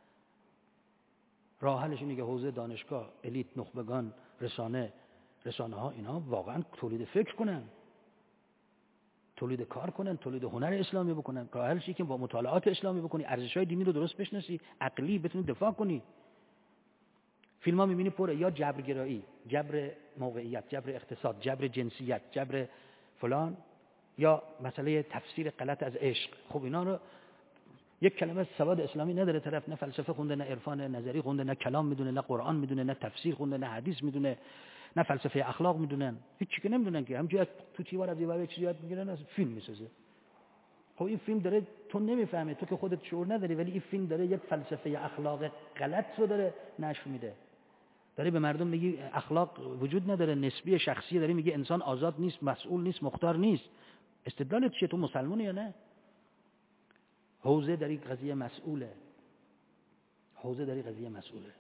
راه حلش اینه که حوزه دانشگاه، الیت، نخبگان، رسانه، رسانه ها اینا واقعا تولید فکر کنن، تولید کار کنن، تولید هنر اسلامی بکنن. راه حلش اینه که با مطالعات اسلامی بکنی، ارزش‌های دینی رو درست بشناسی، عقلی بتونی دفاع کنی. فیلم‌ها می‌بینی پر یا جبرگرایی، جبر موقعیت، جبر اقتصاد، جبر جنسیت، جبر فلان، یا مسئله تفسیر غلط از عشق. خب اینا رو یک کلمه سواد اسلامی نداره طرف، نه فلسفه خونده، نه عرفان نظری خونده، نه کلام میدونه، نه قرآن میدونه، نه تفسیر خونده، نه حدیث میدونه، نه فلسفه اخلاق میدونن، هیچ چیزی نمیدونن که همونجوری تو تیوار از دیوار چیزی یاد میگیرن، از فیلم میسازه. خب این فیلم داره، تو نمیفهمی، تو که خودت شعور نداری، ولی این فیلم داره یک فلسفه اخلاق غلط رو داره نشر میده. داره به مردم میگی اخلاق وجود نداره، نسبی، شخصی، داره میگه انسان آزاد نیست، مسئول نیست، مختار نیست. استدلالت چیه؟ تو مسلمانی یا نه؟ حوزه در این قضیه مسئوله. حوزه در این قضیه مسئوله.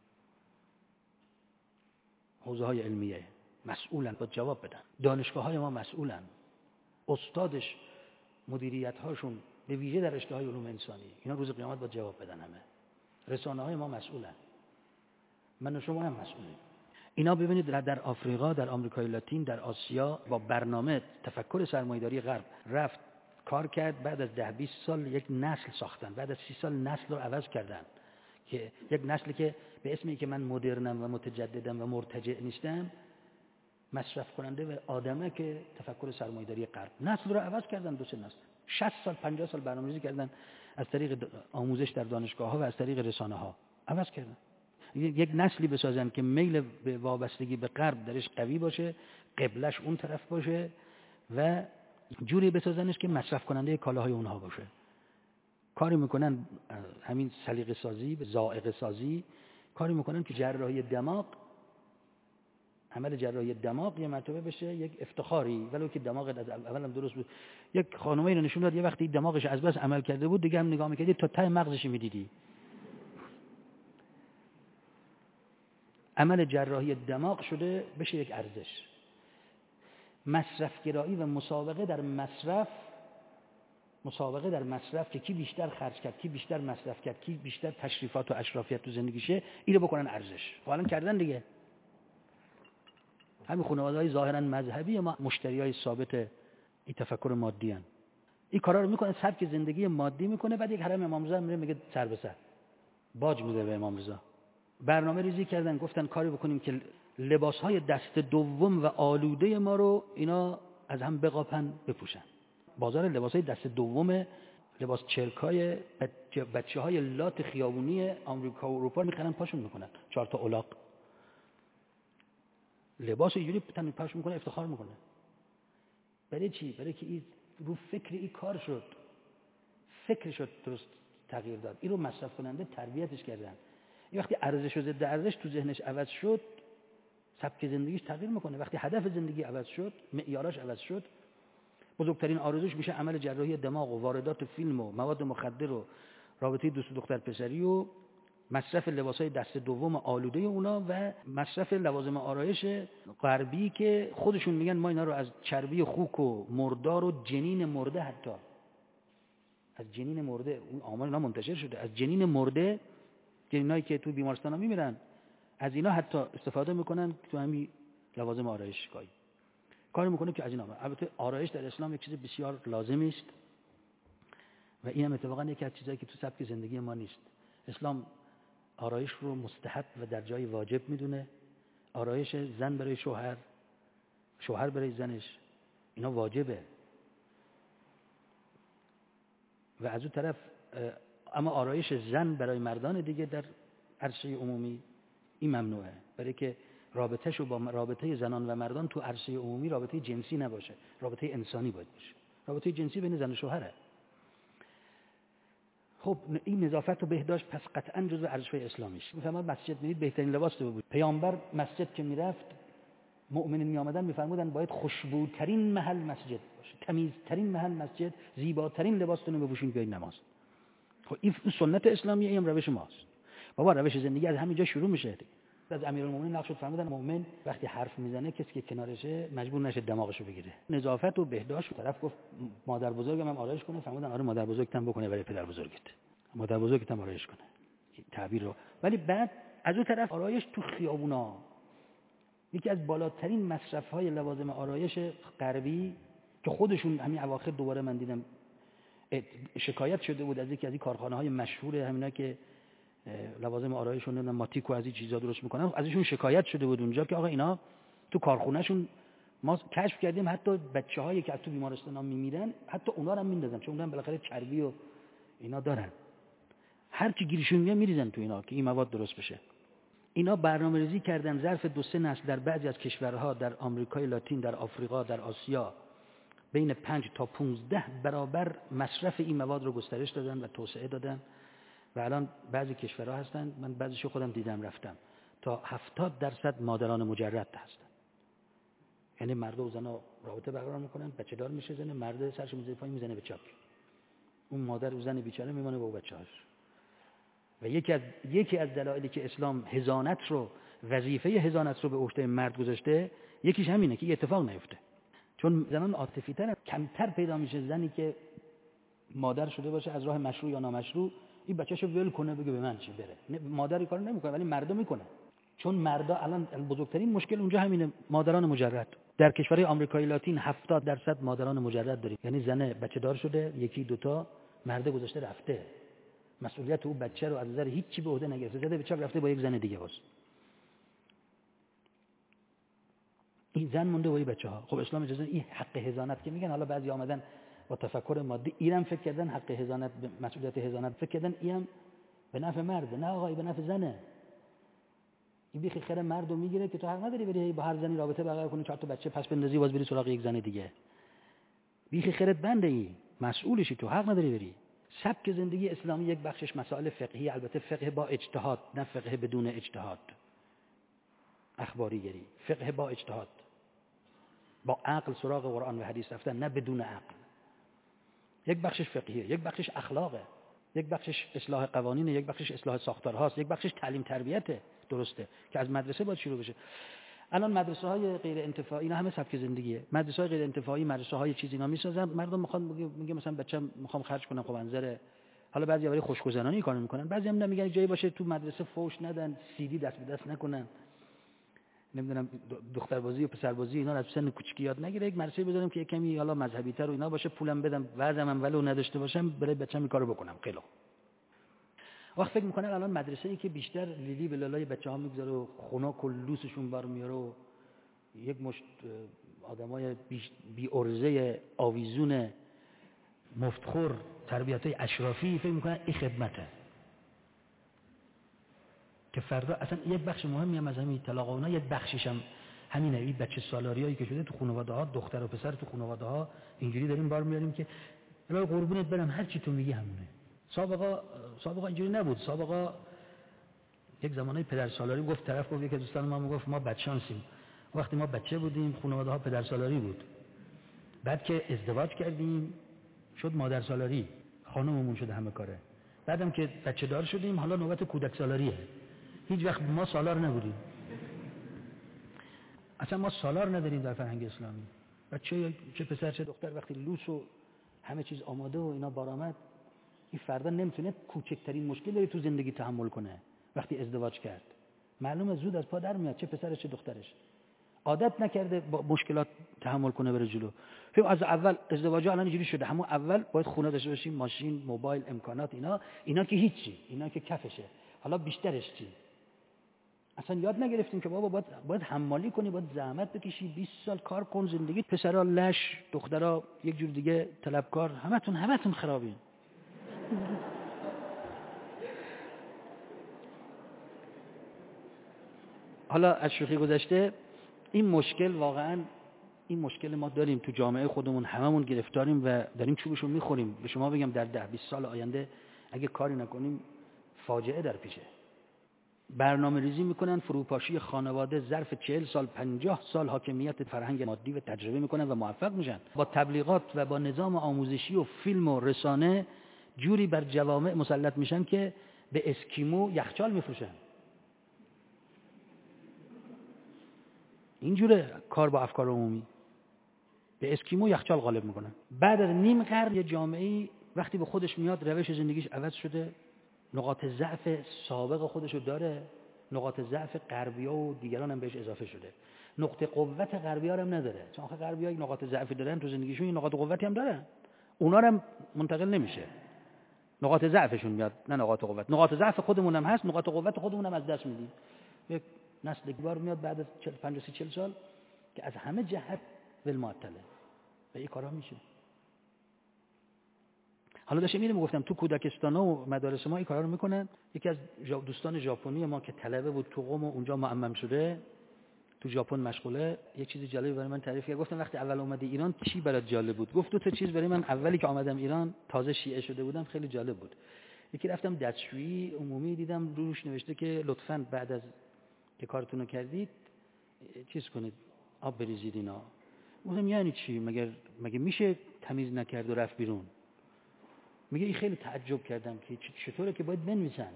حوزه های علمیه مسئولن، باید جواب بدن. دانشگاه های ما مسئولن. استادش، مدیریت هاشون به ویژه در رشته های علوم انسانی، اینا روز قیامت باید جواب بدن همه. رسانه های ما مسئولن. من و شما هم مسئولیم. اینا ببینید در آفریقا، در آمریکای لاتین، در آسیا با برنامه تفکر سرمایه‌داری غرب رفت کار کرد، بعد از ده بیست سال یک نسل ساختن، بعد از سی سال نسل رو عوض کردن که یک نسلی که به اسمی که من مدرنم و متجددم و مرتجع نیستم، مصرف کننده و آدمه که تفکر سرمایه‌داری غرب نسل رو عوض کردن. دو سه نسل شصت سال پنجاه سال برنامه‌ریزی کردن از طریق آموزش در دانشگاه‌ها و از طریق رسانه‌ها عوض کردن. یک نسلی بسازن که میل به وابستگی به غرب درش قوی باشه، قبلش اون طرف باشه و جوری بسازنش که مصرف کننده کالاهای اونها باشه. کاری میکنن همین سلیقه سازی، ذائقه سازی، کاری میکنن که جراحی دماغ، عمل جراحی دماغ یه مرتبه بشه یک افتخاری، ولو که دماغت از اولم درست بود. یک خانومی رو نشون داد یه وقتی دماغش از بس عمل کرده بود دیگه هم نگاه میکردی تا ته مغزش میدیدی. عمل جراحی دماغ شده بشه یک ارزش. مصرف گرایی و مسابقه در مصرف، مسابقه در مصرف که کی بیشتر خرج کرد، کی بیشتر مصرف کرد، کی بیشتر تشریفات و اشرافیت تو زندگیشه، اینو بکنن ارزش. حالا کردن دیگه. همین خانواده‌های ظاهرا مذهبی ما مشتریای ثابت این تفکر مادی ان. این کارا رو میکنه، سبک زندگی مادی میکنه، بعد یک حرم امام رضا میره میگه سر به سر باج میده به امام رضا. برنامه ریزی کردن، گفتن کاری بکنیم که لباسهای دست دوم و آلوده ما رو اینا از هم بقاپن بپوشن. بازار لباسهای دست دوم، لباس چرکای بچه‌های لات خیابونی آمریکا و اروپا میخرن پاشون میکنن، چهار تا الاغ لباس اینجوری تن پاش میکنه، افتخار میکنه. برای چی؟ برای که این رو فکر این کار شد، فکر شد درست تغییر داد. این رو مصرف کننده تربیتش کردن. این وقتی ارزش و ضد ارزش تو ذهنش عوض شد، سبک زندگیش تغییر میکنه. وقتی هدف زندگی عوض شد، معیاراش عوض شد، بزرگترین آرزوش میشه عمل جراحی دماغ و واردات فیلم و مواد مخدر و رابطه دوست و دختر پسری و مصرف لباسای دست دوم آلوده اونا و مصرف لوازم آرایش غربی که خودشون میگن ما اینا رو از چربی خوک و مردار و جنین مرده، حتی از جنین مرده، اون آمار اینا منتشر شده، از جنین مرده، جنینایی که تو بیمارستانا میمیرن، از اینا حتی استفاده میکنن تو همین لوازم آرایش کاری کاری میکنه که از اینا. البته آرایش در اسلام یک چیز بسیار لازمی است و این هم اتفاقا یکی از چیزایی که تو سبک زندگی ما نیست. اسلام آرایش رو مستحب و در جای واجب میدونه. آرایش زن برای شوهر، شوهر برای زنش، اینا واجبه. و از اون طرف اما آرایش زن برای مردان دیگه در عرصه عمومی این ممنوعه، برای که رابطه‌شو با رابطه زنان و مردان تو عرصه عمومی رابطه جنسی نباشه، رابطه انسانی باید باشه. رابطه جنسی بین زن و شوهره. خب این نظافت و بهداشت پس قطعاً جزو ارزش‌های اسلامی است. میفرماد مسجد میرید بهترین لباس رو بود. پیامبر مسجد که میرفت، مؤمنین میآمدن میفرمودن باید خوشبوترین محل مسجد باشه، تمیزترین محل مسجد، زیباترین لباستون رو بپوشین بیاین نماز. خب این سنت اسلامیه، این روش ماست. بابا روش زندگی از همینجا شروع میشه. از امیرالمومنین نقش فرمودن مؤمن وقتی حرف میزنه کسی که کنارشه مجبور نشه دماغشو بگیره. نظافت و بهداشت. طرف گفت مادر بزرگم هم آرایش کنه، فرمودن آره مادر بزرگت هم بکنه برای پدر بزرگت، مادر بزرگت هم آرایش کنه، تعبیر رو. ولی بعد از اون طرف آرایش تو خیابونا، یکی از بالاترین مصرف‌های لوازم آرایش غربی که خودشون همین اواخر دوباره من دیدم شکایت شده بود از یکی از این کارخانه‌های مشهور همینا که لوازم آرایشون نمیدونم ماتیکو از این چیزا درست میکنن، ازشون شکایت شده بود اونجا که آقا اینا تو کارخونهشون ما کشف کردیم حتی بچه‌هایی که از تو بیمارستانا میمیرن حتی اونا رو هم میندازن، چون اونها بالاخره چربی و اینا دارن، هر کی گیرشون میاد میریزن تو اینا که این مواد درست بشه. اینا برنامه‌ریزی کردن ظرف دو سه نسل در بعضی از کشورها، در آمریکای لاتین، در آفریقا، در آسیا، بین پنج تا پانزده برابر مصرف این مواد رو گسترش دادن و توسعه دادن و الان بعضی کشورها هستن، من بعضیشو خودم دیدم رفتم، تا هفتاد درصد مادران مجرد هستن. یعنی مرد و زن رابطه برقرار میکنن، بچه دار میشه زن، مرد سرش میذاره پایین میزنه به چاک، اون مادر و زن بیچاره میمونه با بچه‌هاش. و یکی از یکی از دلایلی که اسلام حضانت رو، وظیفه حضانت رو به عهده مرد گذاشته، یکیش همینه که اتفاق نیفته. چون زنان عاطفی‌ترن، کمتر پیدا میشه زنی که مادر شده باشه از راه مشروع یا نامشروع این بچه‌شو ول کنه بگه به من چی بره. مادر این کارو نمیکنه ولی مرد میکنه. چون مردا الان بزرگترین مشکل اونجا همینه، مادران مجرد. در کشورهای آمریکای لاتین هفتاد درصد مادران مجرد داریم، یعنی زنه بچه دار شده یکی دوتا، مرده گذاشته رفته، مسئولیت او بچه رو از نظر هیچ چی به عهده نگرفته، زده به چپ رفته با یک زن دیگه باز. این زن مونده با این بچه‌ها. خب اسلام اجازه این حق حضانت که میگن، حالا بعضی آمدن با تفکر مادی ایران فکر کردن حق حضانت، مسئولیت حضانت فکر کردن اینم به نفع مرده. نه آقا، این به نفع زنه. این بیخی خیر مردو میگیره که تو حق نداری بری با هر زنی رابطه برقرار کنی، چهار تا بچه پس بندازی باز بری سراغ یک زن دیگه. بیخی خیرت بنده، ای مسئولشی، تو حق نداری بری. سبک زندگی اسلامی یک بخشش مسائل فقهی، البته فقه با اجتهاد، نه فقه بدون اجتهاد. اخباری گری، فقه با اجتهاد، با عقل سراغ قرآن و حدیث رفتن، نه بدون عقل. یک بخشش فقهیه، یک بخشش اخلاقه، یک بخشش اصلاح قوانین، یک بخشش اصلاح ساختارهاست، یک بخشش تعلیم تربیته. درسته که از مدرسه باید شروع بشه. الان مدرسه های غیر انتفاعی اینا همه سبک زندگیه. مدرسه های غیر انتفاعی، مدرسه های چیزی اینا میسازن، مردم میخوان میگه مثلا بچه‌م میخوام خرج کنم، خب انظر حالا بعضی برای خوشگذرانی کار میکنن، بعضی هم میگن جایی باشه تو مدرسه فوش ندن، سی دی دست به دست نکنن، نمیدونم دختربازی و پسربازی اینا از سن کوچیکی یاد نگیره، یک مدرسه بذارم که کمی حالا مذهبی تر و اینا باشه، پولم بدم وضعم هم ولو نداشته باشم برای بچه‌م این کارو بکنم. خیلی وقت فکر میکنن الان مدرسه ای که بیشتر لیلی به لالای بچه‌ها میگذاره و خنک و لوسشون بار میاره و یک مشت آدمای بی ارزه آویزون مفتخور تربیتای اشرافی، فکر میکنن این خدمته، که فردا اصلا یک بخش مهمی هم از همین طلاق اونا یک بخشش هم همینه. این بچه سالاریایی که شده تو خانواده ها، دختر و پسر تو خانواده ها اینجوری داریم بار میاریم که الهی قربونت برم هر چی تو میگی همونه. سابقا سابقا اینجوری نبود. سابقا یک زمانه پدر سالاری گفت، طرف گفت، یک دوستان ما میگفت ما بچه‌انسیم، وقتی ما بچه بودیم خانواده ها پدر سالاری بود، بعد که ازدواج کردیم شد مادر سالاری، خانممون شده همه کاره، بعدم که بچه دار شدیم حالا نوبت کودک سالاریه. هیچ وقت ما سالار نبودیم، اصلا ما سالار نداریم در فرهنگ اسلامی. بچه چه پسر چه دختر وقتی لوس و همه چیز آماده و اینا بارآمد، این فردا نمیتونه کوچکترین مشکلی تو زندگی تحمل کنه. وقتی ازدواج کرد معلومه زود از پا در میاد، چه پسرش چه دخترش. عادت نکرده با مشکلات تحمل کنه بره جلو. فکر از اول ازدواج الان اینجوری شده، همون اول باید خونه داشته باشیم، ماشین، موبایل، امکانات، اینا اینا که هیچی، اینا که کفشه. حالا بیشترش چی؟ اصلا یاد نگرفتیم که بابا باید باید حمالی کنی، باید زحمت بکشی، بیست سال کار کن زندگی. پسرا لش، دخترا یک جور دیگه طلبکار، همتون همتون خرابین. حالا از شوخی گذشته، این مشکل واقعا این مشکل ما داریم تو جامعه خودمون، هممون گرفتاریم و داریم چوبشو میخوریم. به شما بگم در ده بیست سال آینده اگه کاری نکنیم فاجعه در پیشه. برنامه ریزی میکنن فروپاشی خانواده، ظرف چهل سال پنجاه سال حاکمیت فرهنگ مادی و تجربه میکنن و موفق میشن. با تبلیغات و با نظام آموزشی و فیلم و رسانه جوری بر جوامع مسلط میشن که به اسکیمو یخچال میفروشن. اینجوره کار با افکار عمومی، به اسکیمو یخچال غالب میکنن. بعد از نیم قرن یه جامعه‌ای وقتی به خودش میاد روش زندگیش عوض شده، نقاط ضعف سابق خودشو داره، نقاط ضعف غربی‌ها و دیگران هم بهش اضافه شده. نقطه قوت غربی‌ها هم نداره، چون آخه غربی‌ها نقاط ضعفی دارن تو زندگیشون، این نقاط قوتی هم دارن، اونا هم منتقل نمیشه. نقاط ضعفشون میاد، نه نقاط قوت. نقاط ضعف خودمون هم هست، نقاط قوت خودمون هم از دست میدیم. یک نسل دیگر میاد بعد از پنجاه چهل سال که از همه جهت ولمعطله و این کارا میشه. حالا داشتم میرم گفتم تو کودکستانا و مدارس ما این کارا رو میکنن. یکی از دوستان ژاپنی ما که طلبه بود تو قم و اونجا معمم شده، تو ژاپن مشغوله، یه چیزی جالبی برای من تعریف کرد. گفتم وقتی اول اومدی ایران چی برات جالب بود؟ گفت دو تا چیز برای من اولی که آمدم ایران، تازه شیعه شده بودم، خیلی جالب بود. یکی رفتم دستشویی عمومی دیدم روش نوشته که لطفاً بعد از که کارتون رو کردید چیز کنید، آب بریزید اینا. گفتم یعنی چی؟ مگر مگه میشه تمیز نکرد و رفت بیرون؟ میگه این خیلی تعجب کردم که چطوره که باید بنویسن.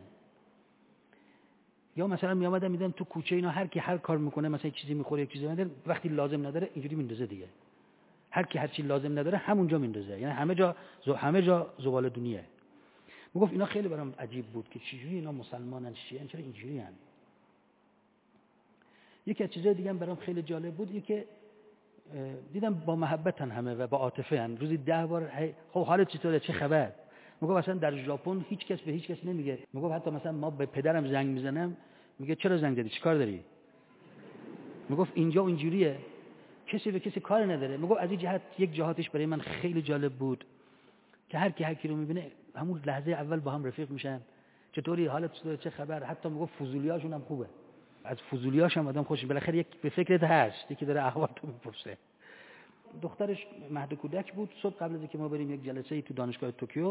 یا مثلا می اومدم میدم تو کوچه اینا هر کی هر کار میکنه، مثلا چیزی میخوره یک چیزی نداره، وقتی لازم نداره اینجوری میندازه دیگه. هر کی هر چی لازم نداره همونجا میندازه، یعنی همه جا ز... همه جا زباله دونیه. میگفت اینا خیلی برام عجیب بود که چجوری اینا مسلمانن، شیعه چرا اینجوری ان. یکی از چیزای دیگه هم برام خیلی جالب بود این که دیدم با محبتن همه و با عاطفه ان. روزی ده بار خب حالت چطوره، چه خبر؟ میگه مثلا در ژاپن هیچ کس به هیچ کس نمیگه. میگه حتی مثلا ما به پدرم زنگ میزنم میگه چرا زنگ زدی، چیکار داری؟ میگفت اینجا اینجوریه، کسی به کسی کار نداره. میگفت از این جهت یک جهاتش برای من خیلی جالب بود که هر کی هر کی رو میبینه همون لحظه اول با هم رفیق میشن. چطوری، حالت چطوره، چه خبر؟ حتی میگفت فضولیاشون هم خوبه، از فضولیاش هم آدم خوش بالاخره یک به فکرت هست، یکی داره احوالتو میپرسه. دخترش مهد کودک بود. صبح قبل از اینکه ما بریم یک جلسه تو دانشگاه توکیو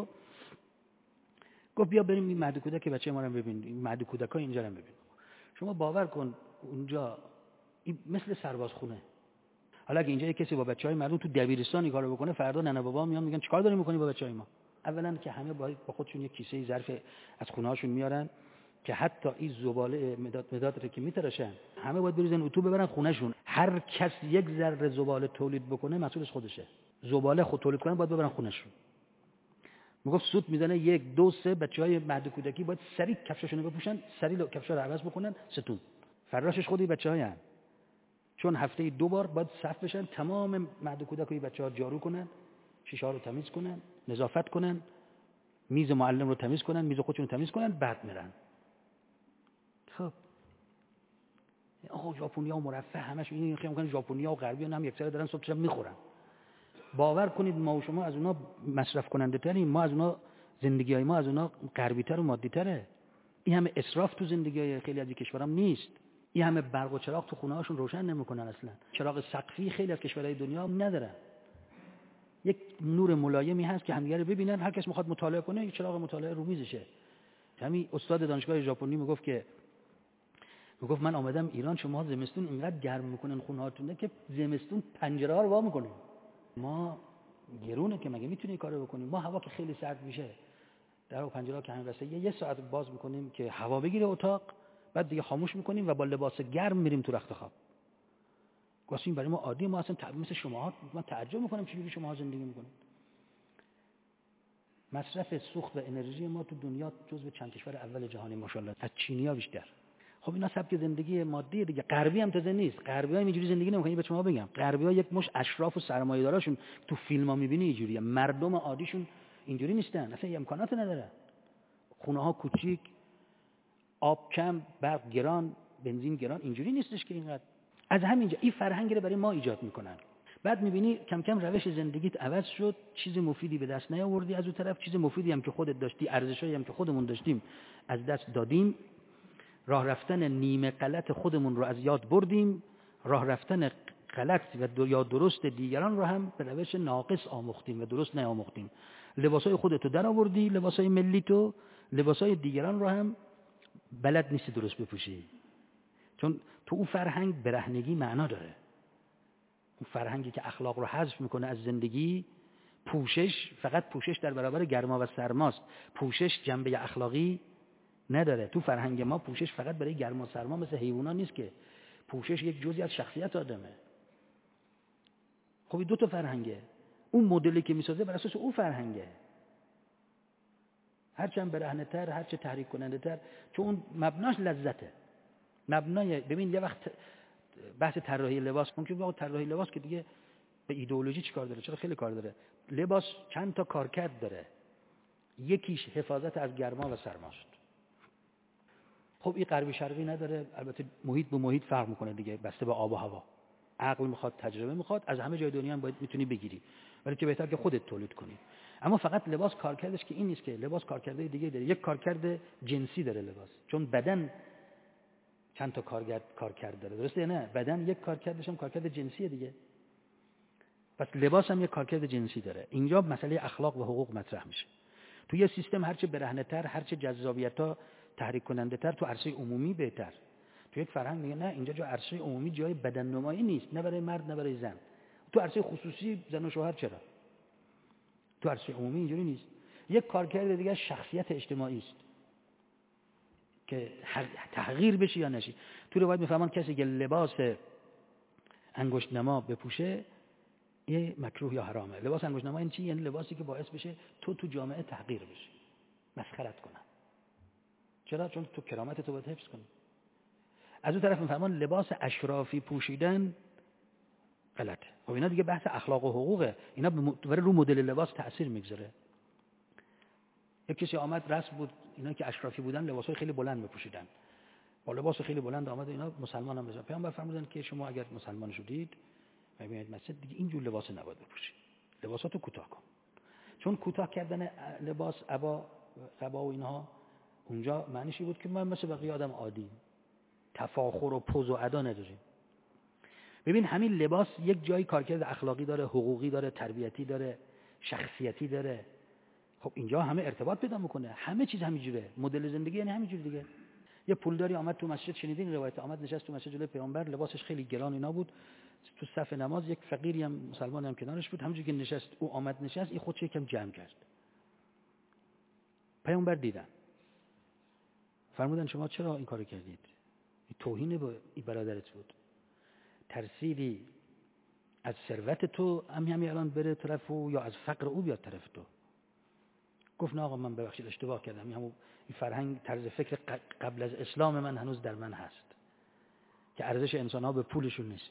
گفت بیا بریم این مهد کودک بچه ما رو ببین، این مهد کودکای اینجا رو ببین. شما باور کن اونجا این مثل سربازخونه. حالا اگه اینجا کسی با بچهای مردم تو دبیرستان کارو بکنه، فردا ننه بابا میان میگن چیکار داری میکنی با بچهای ما؟ اولا که همه با خودشون یک کیسه ظرف از خونه هاشون میارن که حتی این زباله مداد مداد رو که میتراشن همه باید بریزن اتو ببرن خونهشون. هر کس یک ذره زباله تولید بکنه مسئولش خودشه. زباله خود تولید کنن باید ببرن خونهشون. میگفت سوت میزنه یک دو سه بچهای مهد کودکی باید سریع کفشاشونو بپوشن، سریع کفشا رو عوض بکنن، ستون. فراشش خودی بچه‌هاین. چون هفته دو بار باید صف بشن، تمام مهد کودکای بچه‌ها جارو کنن، شیشه رو تمیز کنن، نظافت کنن، میز معلم رو تمیز کنن، میز خودشون رو تمیز کنن، بعد میرن. خب آقا ژاپنی‌ها مرفه همش این خیلی میگن ژاپنی‌ها و غربی‌ها هم یکسره دارن صبح شب میخورن. باور کنید ما و شما از اونا مصرف کننده تریم، ما از اونا زندگی‌های ما از اونا غربی‌تر و مادی‌تره. این همه اسراف تو زندگی‌های خیلی از کشورام نیست. این همه برق و چراغ تو خونه‌هاشون روشن نمی‌کنن اصلا. چراغ سقفی خیلی از کشورهای دنیا ندارن. یک نور ملایمی هست که همدیگه رو ببینن، هر کس می‌خواد مطالعه کنه یک چراغ مطالعه رو میزشه. همین استاد دانشگاه ژاپنی میگفت که میگفت من آمدم ایران، شما زمستون اینقدر گرم میکنن خونه‌هاتونه که زمستون پنجره‌ها رو وا می‌کنیم. ما گرونه که مگه میتونی کارو بکنیم؟ ما هوا که خیلی سرد میشه در و پنجره‌ها که همین واسه یه ساعت باز می‌کنیم که هوا بگیره اتاق، بعد دیگه خاموش می‌کنیم و با لباس گرم میریم تو رخت خواب. واسه این برای ما عادی، ما اصلا مثل شماها من تعجب می‌کنم چجوری شماها زندگی می‌کنید. مصرف سوخت و انرژی ما تو دنیا جزو چند کشور اول جهانی ماشاءالله، از چینی‌ها بیشتر. خب اینا سبک زندگی مادی دیگه. غربی هم تازه نیست. غربی‌ها اینجوری زندگی نمی‌کنن. به شما بگم غربی‌ها یک مش اشراف و سرمایه‌داراشون تو فیلم‌ها می‌بینی اینجوریه. مردم عادیشون اینجوری نیستن. اصلا امکانات ندارن. خونه‌ها کوچیک، آب کم، برق گران، بنزین گران، اینجوری نیستش که اینقدر. از همینجا این فرهنگ رو برای ما ایجاد می‌کنن. بعد می‌بینی کم کم روش زندگیت عوض شد، چیز مفیدی به دست نیاوردی، از اون طرف چیز مفیدی هم که خودت داشتی، ارزشایی هم که خودمون داشتیم از دست دادیم. راه رفتن نیمه غلط خودمون رو از یاد بردیم، راه رفتن غلط و یا درست دیگران رو هم به روش ناقص آموختیم و درست نیاموختیم. لباسای خودتو در آوردی، لباسای ملی تو، لباسای دیگران رو هم بلد نیستی درست بپوشی. چون تو اون فرهنگ برهنگی معنا داره. اون فرهنگی که اخلاق رو حذف میکنه از زندگی، پوشش فقط پوشش در برابر گرما و سرماست. پوشش جنبه اخلاقی نداره. تو فرهنگ ما پوشش فقط برای گرما و سرما مثل حیونا نیست که. پوشش یک جزئی از شخصیت آدمه. خب این دو تا فرهنگه. اون مدلی که میسازه بر اساس اون فرهنگه. هرچند برهنه‌تر، هرچه تحریک کننده تر، چون اون مبناش لذته. مبنای ببین یه وقت بحث طراحی لباس ممکن باشه طراحی لباس که دیگه به ایدئولوژی چیکار داره؟ چرا خیلی کار داره. لباس چند تا کارکرد داره. یکیش حفاظت از گرما و سرماست. خب این غربی شرقی نداره. البته محیط به محیط فرق میکنه دیگه، بسته به آب و هوا. عقل میخواد، تجربه میخواد، از همه جای دنیا هم باید میتونی بگیری، ولی که بهتر که خودت تولید کنی. اما فقط لباس کارکردش که این نیست که لباس کارکرد دیگه داره. یک کارکرد جنسی داره لباس، چون بدن چند تا کارکرد کارکرد داره، درسته نه؟ بدن یک کارکردش هم کارکرد جنسیه دیگه. پس لباس هم یک کارکرد جنسی داره. اینجا مسئله اخلاق و حقوق مطرح میشه. تو یه سیستم هرچه برهنه‌تر، هرچه جذابیت‌ها تحریک کننده تر، تو عرصه عمومی بهتر. تو یک فرهنگ میگه نه اینجا جا عرصه عمومی جای بدن نمایی نیست، نه برای مرد نه برای زن. تو عرصه خصوصی زن و شوهر چرا؟ تو عرصه عمومی اینجوری نیست. یک کارکرد دیگه شخصیت اجتماعی است که تغییر بشی یا نشی. تو روایت میفهمن کسی که لباس انگشت نما بپوشه یه مکروه یا حرامه. لباس انگشت نما این چی؟ یعنی لباسی که باعث بشه تو تو جامعه تحقیر بشی، مسخرت کنن. چرا؟ چون تو کرامت تو باید حفظ کنی. از اون طرف میفهمن لباس اشرافی پوشیدن غلطه. خب اینا دیگه بحث اخلاق و حقوقه، اینا برای رو مدل لباس تأثیر میگذاره. یک کسی آمد رسم بود اینا که اشرافی بودن لباسای خیلی بلند میپوشیدن، با لباس خیلی بلند آمد اینا مسلمان هم بزن. پیامبر فرمودن که شما اگر مسلمان شدید و میایید مسجد دیگه اینجور لباس نباید بپوشید، لباساتو کوتاه کن. چون کوتاه کردن لباس عبا قبا و اینها اونجا معنیش بود که من مثل بقیه آدم عادی، تفاخر و پوز و ادا نداریم. ببین همین لباس یک جایی کارکرد اخلاقی داره، حقوقی داره، تربیتی داره، شخصیتی داره. خب اینجا همه ارتباط پیدا میکنه، همه چیز همینجوره، مدل زندگی یعنی همینجوری دیگه. یه پولداری آمد تو مسجد، شنیدین روایت، آمد نشست تو مسجد جلوی پیامبر، لباسش خیلی گران اینا بود، تو صف نماز یک فقیری هم مسلمان هم کنارش بود، همونجوری که نشست او آمد نشست، این خودش یکم جمع کرد. پیامبر دیدن، فرمودن شما چرا این کارو کردید؟ این توهین به این برادرت بود، ترسیدی از ثروت تو هم همین الان بره طرف او یا از فقر او بیاد طرف تو. گفت نه آقا من ببخشید اشتباه کردم، این همون این فرهنگ طرز فکر قبل از اسلام من هنوز در من هست که ارزش انسان ها به پولشون نیست.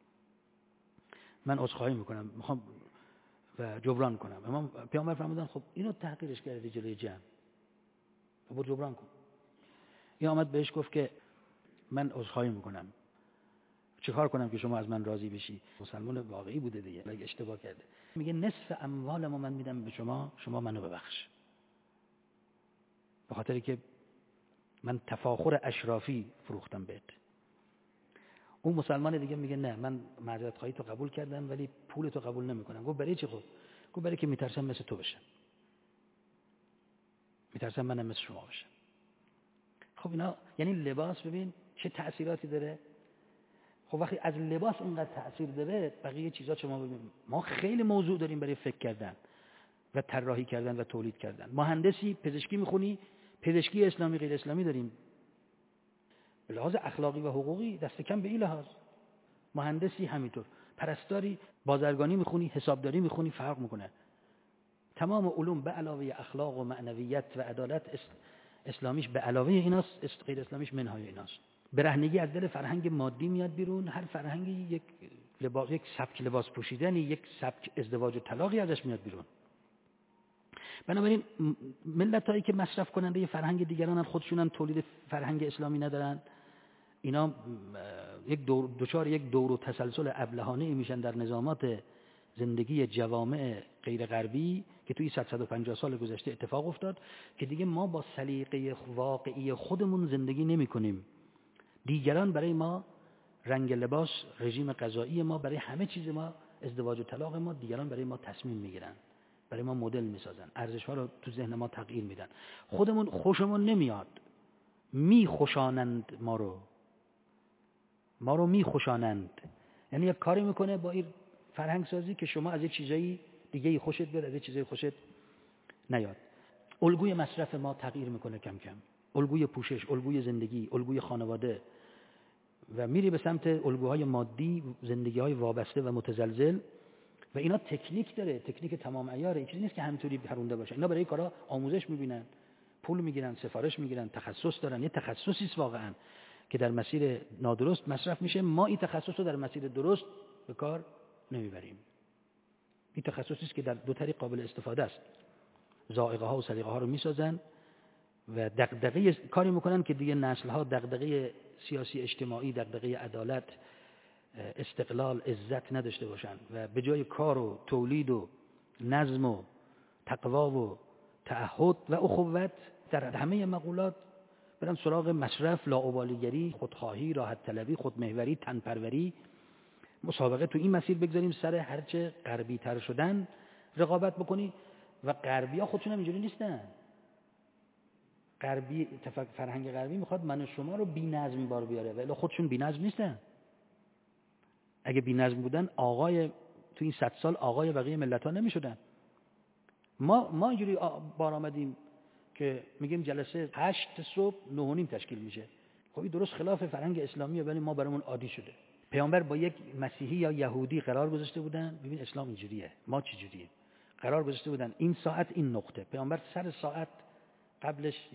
من عذرخواهی میکنم، میخوام و جبران کنم. امام پیامبر فرمودن خب اینو تحقیرش کردی جلوی جمع، برو جبران کن. این آمد بهش گفت که من عذرخواهی میکنم، چیکار کنم که شما از من راضی بشی؟ مسلمان واقعی بوده دیگه، اگه اشتباه کرده. میگه نصف اموالمو من میدم به شما، شما منو ببخش. به خاطری که من تفاخر اشرافی فروختم بهت. اون مسلمان دیگه میگه نه من معذرت خواهی تو قبول کردم ولی پول تو قبول نمیکنم. گفت برای چی؟ خب گفت برای که میترسم مثل تو بشم، میترسم منم مثل شما بشم. خب اینا یعنی لباس ببین چه تأثیراتی داره. خب وقتی از لباس اینقدر تأثیر داره، بقیه چیزا چه ما ببینیم. ما خیلی موضوع داریم برای فکر کردن و طراحی کردن و تولید کردن. مهندسی پزشکی میخونی، پزشکی اسلامی غیر اسلامی داریم، به لحاظ اخلاقی و حقوقی دست کم به این لحاظ. مهندسی همینطور، پرستاری بازرگانی میخونی، حسابداری میخونی، فرق میکنه. تمام علوم به علاوه اخلاق و معنویت و عدالت اسلامیش به علاوه ایناست، غیر اسلامیش منهای ایناست. برهنگی از دل فرهنگ مادی میاد بیرون. هر فرهنگی یک لباس، یک سبک لباس پوشیدنی، یک سبک ازدواج و طلاقی ازش میاد بیرون. بنابراین ملتایی که مصرف کننده فرهنگ دیگرانن، خودشونن تولید فرهنگ اسلامی ندارن، اینا یک دور دوچار یک دور و تسلسل ابلهانه میشن در نظامات زندگی جوامع غیر غربی که توی صد و پنجاه سال گذشته اتفاق افتاد که دیگه ما با سلیقه واقعی خودمون زندگی نمی کنیم. دیگران برای ما رنگ لباس، رژیم غذایی ما، برای همه چیز ما، ازدواج و طلاق ما، دیگران برای ما تصمیم میگیرن، برای ما مدل میسازن، ارزش ها رو تو ذهن ما تغییر میدن. خودمون خوشمون نمیاد، میخوشانند ما رو ما رو میخوشانند. یعنی یک کاری میکنه با این فرهنگ سازی که شما از یک چیزایی دیگه خوشت بیاد، از یک چیزایی خوشت نیاد. الگوی مصرف ما تغییر میکنه کم کم، الگوی پوشش، الگوی زندگی، الگوی خانواده، و میری به سمت الگوهای مادی، زندگی‌های وابسته و متزلزل. و اینا تکنیک داره، تکنیک تمام عیاره، این چیزی نیست که همینطوری پرونده باشه. اینا برای کارا آموزش میبینن، پول میگیرن، سفارش میگیرن، تخصص دارن. یه تخصصی است واقعا که در مسیر نادرست مصرف میشه. ما این تخصص رو در مسیر درست به کار نمیبریم. این تخصصی است که در دو طریق قابل استفاده است. ذائقه ها و سلیقه ها رو میسازن و دغدغه کاری میکنن که دیگه نسل ها دغدغه سیاسی اجتماعی، دغدغه عدالت، استقلال، عزت نداشته باشن و به جای کار و تولید و نظم و تقوا و تعهد و اخوت در همه مقولات برن سراغ مصرف، لاابالیگری، خودخواهی، راحت طلبی، خودمحوری، تنپروری. مسابقه تو این مسیر بگذاریم، سر هرچه غربی تر شدن رقابت بکنی. و غربی ها خودشون هم اینجوری نیستن. غربی، فرهنگ غربی میخواد من و شما رو بی‌نظم بار بیاره ولی خودشون بی‌نظم نیستن. اگه بی‌نظم بودن آقای تو این صد سال آقای بقیه ملت‌ها نمی‌شدن. ما ما اینجوری بار آمدیم که میگیم جلسه هشت صبح نه و نیم تشکیل میشه. خب این درست خلاف فرهنگ اسلامیه ولی ما برامون عادی شده. پیامبر با یک مسیحی یا یهودی قرار گذاشته بودن، ببین اسلام اینجوریه، ما چجوریه. قرار گذاشته بودن این ساعت این نقطه. پیامبر سر ساعت قبلش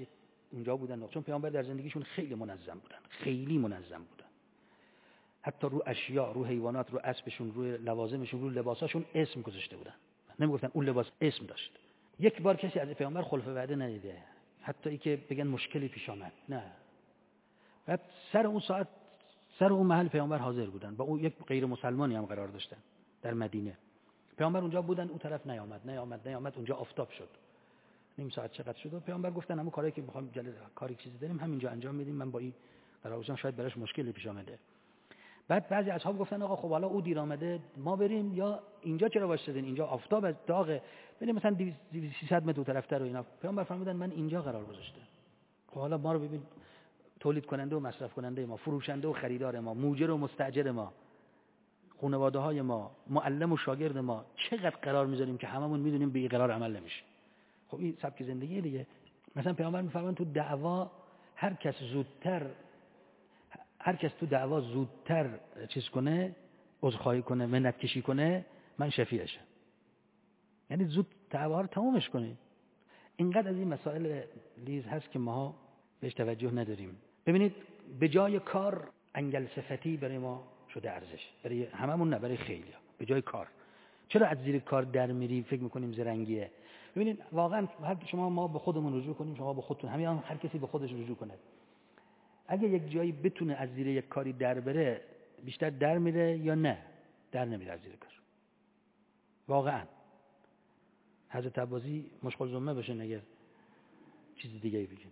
اونجا بودن، چون پیامبر در زندگیشون خیلی منظم بودن، خیلی منظم بودن. حتی رو اشیاء، رو حیوانات، رو اسبشون، رو لوازمشون، رو لباساشون اسم گذاشته بودن. نمیگفتن اون لباس اسم داشت. یک بار کسی از پیامبر خلف وعده ندیده، حتی ای که بگن مشکلی پیش آمد، نه. بعد سر اون ساعت، سر اون محل پیامبر حاضر بودن، با اون یک غیر مسلمانی هم قرار داشتن در مدینه. پیامبر اونجا بودن، اون طرف نیامد نیامد نیامد اونجا آفتاب شد. نیم ساعت چقدر شد و پیامبر گفتن همون کاری که می‌خوام جلسه کاری چیزی داریم همینجا انجام میدیم، من با این قرار باشم، شاید براش مشکلی پیش آمده. بعد بعضی اصحاب گفتن آقا خب حالا او دیر آمده، ما بریم یا اینجا چرا وایسادین؟ اینجا آفتاب از داغه، بریم مثلا دویست سیصد متر طرفتر و اینا. پیامبر فرمودن من اینجا قرار گذاشته. خب حالا ما رو ببین، تولید کننده و مصرف کننده ما، فروشنده و خریدار ما، موجر و مستاجر ما، خانواده های ما، معلم و شاگرد ما، چقدر قرار میذاریم که هممون میدونیم به این قرار عمل نمیشه. خب این سبک زندگی دیگه. مثلا پیامبر میفرمان تو دعوا هر کس زودتر هر کس تو دعوا زودتر چیز کنه، عذرخواهی کنه، منت کشی کنه، من شفیعشم. یعنی زود دعوا رو تمومش کنه. اینقدر از این مسائل لیز هست که ما بهش توجه نداریم. ببینید به جای کار انگل صفتی برای ما شده ارزش، برای هممون نه، برای خیلیا. به جای کار چرا از زیر کار در میری فکر میکنیم زرنگیه؟ ببینید واقعا هر شما ما به خودمون رجوع کنیم، شما به خودتون، همین هر کسی به خودش رجوع کنه. اگه یک جایی بتونه از زیر یک کاری در بره، بیشتر در میره یا نه؟ در نمیره از زیر کار. واقعا حضرت عباسی مشغول زمه بشه نگه چیز دیگه ای بگیم.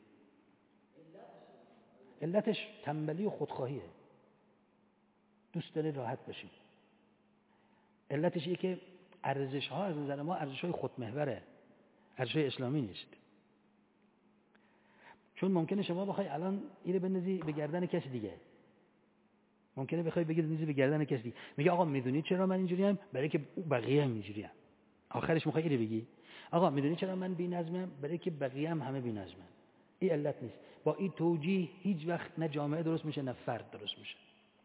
علتش تنبلی و خودخواهیه. دوست داره راحت بشیم. علتش اینه که ارزش ها از نظر ما ارزش های خودمحوره، ارزش های اسلامی نیست. چون ممکنه شما بخوای الان اینو بندازی به گردن کسی دیگه، ممکنه بخوای بندازی به گردن کسی دیگه، میگه آقا میدونی چرا من اینجوریم؟ برای که بقیه هم اینجوریم. آخرش میخوای اینو بگی آقا میدونی چرا من بی‌نظمم؟ برای که بقیه هم همه بی‌نظمن. این علت نیست. با این توجیه هیچ وقت نه جامعه درست میشه نه فرد درست میشه.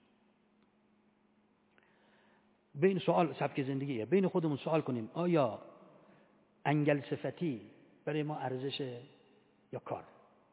بین سوال سبک زندگیه، بین خودمون سوال کنیم آیا انگل صفتی برای ما ارزشه یا کار؟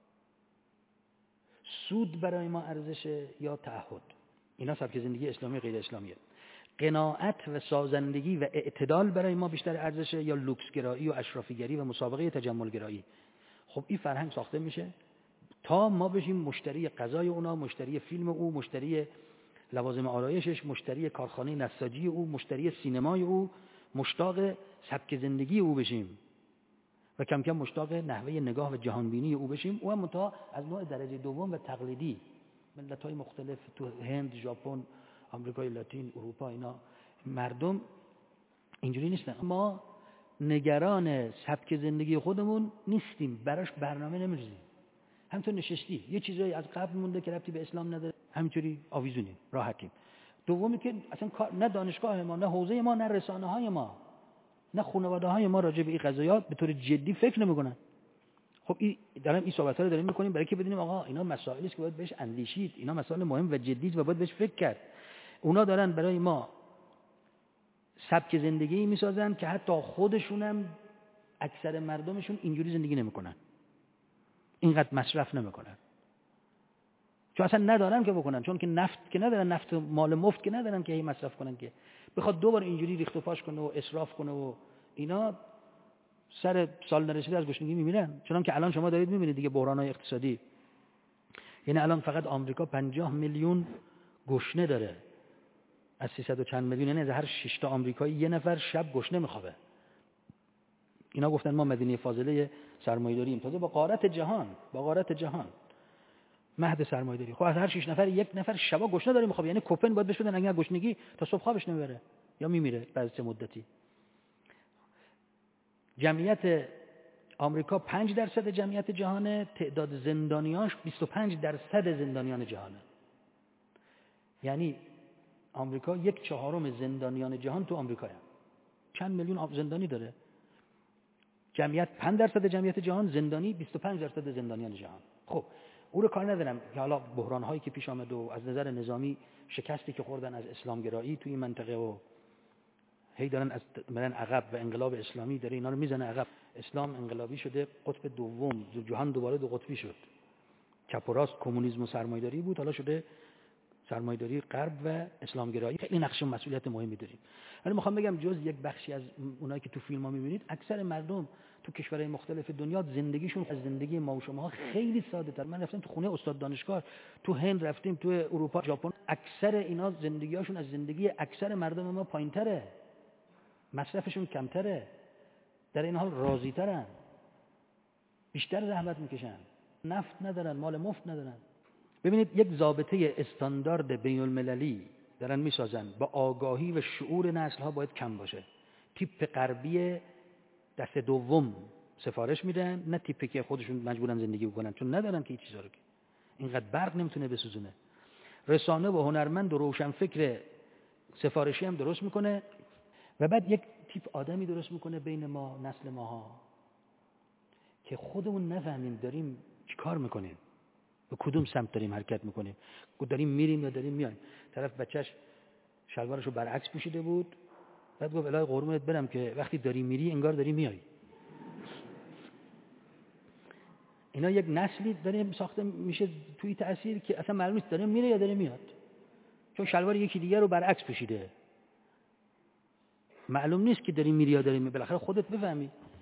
سود برای ما ارزشه یا تعهد؟ اینا سبک زندگی اسلامی غیر اسلامیه. قناعت و سازندگی و اعتدال برای ما بیشتر ارزشه یا لوکس گرایی و اشرافی گری و مسابقه تجمل گرایی؟ خب این فرهنگ ساخته میشه تا ما بشیم مشتری غذای اونا، مشتری فیلم او، مشتری لوازم آرایشش، مشتری کارخانه نساجی او، مشتری سینمای او، مشتاق سبک زندگی او بشیم و کم کم مشتاق نحوه نگاه و جهانبینی او بشیم. او هم منتها از نوع درجه دوم و تقلیدی. ملت‌های مختلف تو هند، ژاپن، آمریکای لاتین، اروپا، اینا مردم اینجوری نیستن. ما نگران سبک زندگی خودمون نیستیم، براش برنامه نمی‌ریزیم. همینطور نشستی یه چیزایی از قبل مونده که ربطی به اسلام نداره، همینجوری آویزونیم، راحتیم. دومی که اصلا نه دانشگاه ما، نه حوزه ما، نه رسانه‌های ما، نه خانواده‌های ما راجع به این قضايا به طور جدی فکر نمی‌کنن. خب این دارم این صحبت‌ها رو داریم می‌کنیم برای که بدونیم آقا اینا مسائلی است که باید بهش اندیشید، اینا مسائل مهم و جدی است و باید بهش فکر کرد. اونا دارن برای ما سبک زندگی می‌سازن که حتی خودشون هم اکثر مردمشون اینجوری زندگی نمی‌کنن، اینقدر مصرف نمی‌کنن، چون اصلا ندارن که بکنن، چون که نفت که ندارن، نفت مال مفت که ندارن که هی مصرف کنن، که بخواد دوبار اینجوری ریخت و پاش کنه و اسراف کنه و اینا سر سال نرسیده از گشنگی میمیرن. چون که الان شما دارید میبینید دیگه بحران‌های اقتصادی، یعنی الان فقط آمریکا پنجاه میلیون گشنه داره از سیصد و چند میلیون، یعنی از هر شش تا آمریکایی یه نفر شب گشنه میخوابه. اینا گفتن ما مدینه فاضله سرمایه‌داریم، تازه با غارت جهان، با غارت جهان مهد سرمایه‌داری. خب از هر شش نفر یک نفر شبا گشنه داره میخوابه، یعنی کوپن باید بهش بدن اگه گشنگی تا صبح خوابش نمیبره یا میمیره بعد از مدتی. جمعیت آمریکا پنج درصد جمعیت جهانه، تعداد زندانیاش بیست و پنج درصد زندانیان جهانه. یعنی آمریکا یک چهارم زندانیان جهان تو آمریکا هست. چند میلیون زندانی داره. جمعیت پنج درصد جمعیت جهان، زندانی بیست و پنج درصد زندانیان جهان. خب او رو کار ندارم که حالا بحران هایی که پیش آمد و از نظر نظامی شکستی که خوردن از اسلام گرایی توی این منطقه و هی دارن از برن عقب و انقلاب اسلامی داره اینا رو میزنه عقب. اسلام انقلابی شده، قطب دوم، جهان دوباره دو قطبی شد. چپ و راست، کمونیسم و سرمایه‌داری بود، حالا شده سرمایه‌داری غرب و اسلامگرایی. خیلی نقش و مسئولیت مهمی داریم. ولی میخوام بگم جز یک بخشی از اونایی که تو فیلم‌ها می‌بینید، اکثر مردم تو کشورهای مختلف دنیا زندگیشون از زندگی ما و شماها خیلی ساده‌تر. من رفتم تو خونه استاد دانشگاه، تو هند رفتیم، تو اروپا، ژاپن، اکثر اینا زندگی‌هاشون از زندگی اکثر مردم ما پایین‌تره. مصرفشون کمتره. در این حال راضی‌ترن. بیشتر زحمت می‌کشن. نفت ندارن، مال مفت ندارن. ببینید یک ضابطه استاندارد بین‌المللی دارن میسازن، با آگاهی و شعور نسل‌ها باید کم باشه. تیپ غربی دست دوم سفارش میدن، نه تیپی که خودشون مجبورن زندگی بکنن، چون ندارن که این چیزا رو که اینقدر برق نمیتونه بسوزونه. رسانه و هنرمند و روشنفکر سفارشی هم درست میکنه و بعد یک تیپ آدمی درست میکنه بین ما، نسل ماها، که خودمون نفهمیم داریم چی کار میکنیم، به کدوم سمت داریم حرکت میکنیم، داریم میریم یا داریم میایم. طرف بچهش شلوارشو برعکس پوشیده بود، بعد گفت الهی قربونت برم که وقتی داری میری انگار داری میای. اینا یک نسلی داره ساخته میشه توی تأثیر که اصلا معلوم نیست داره میره یا داره میاد، چون شلوار یکی دیگر رو برعکس پوشیده. معلوم نیست که داری میری یا داری میای. بالاخره خودت بفهمی.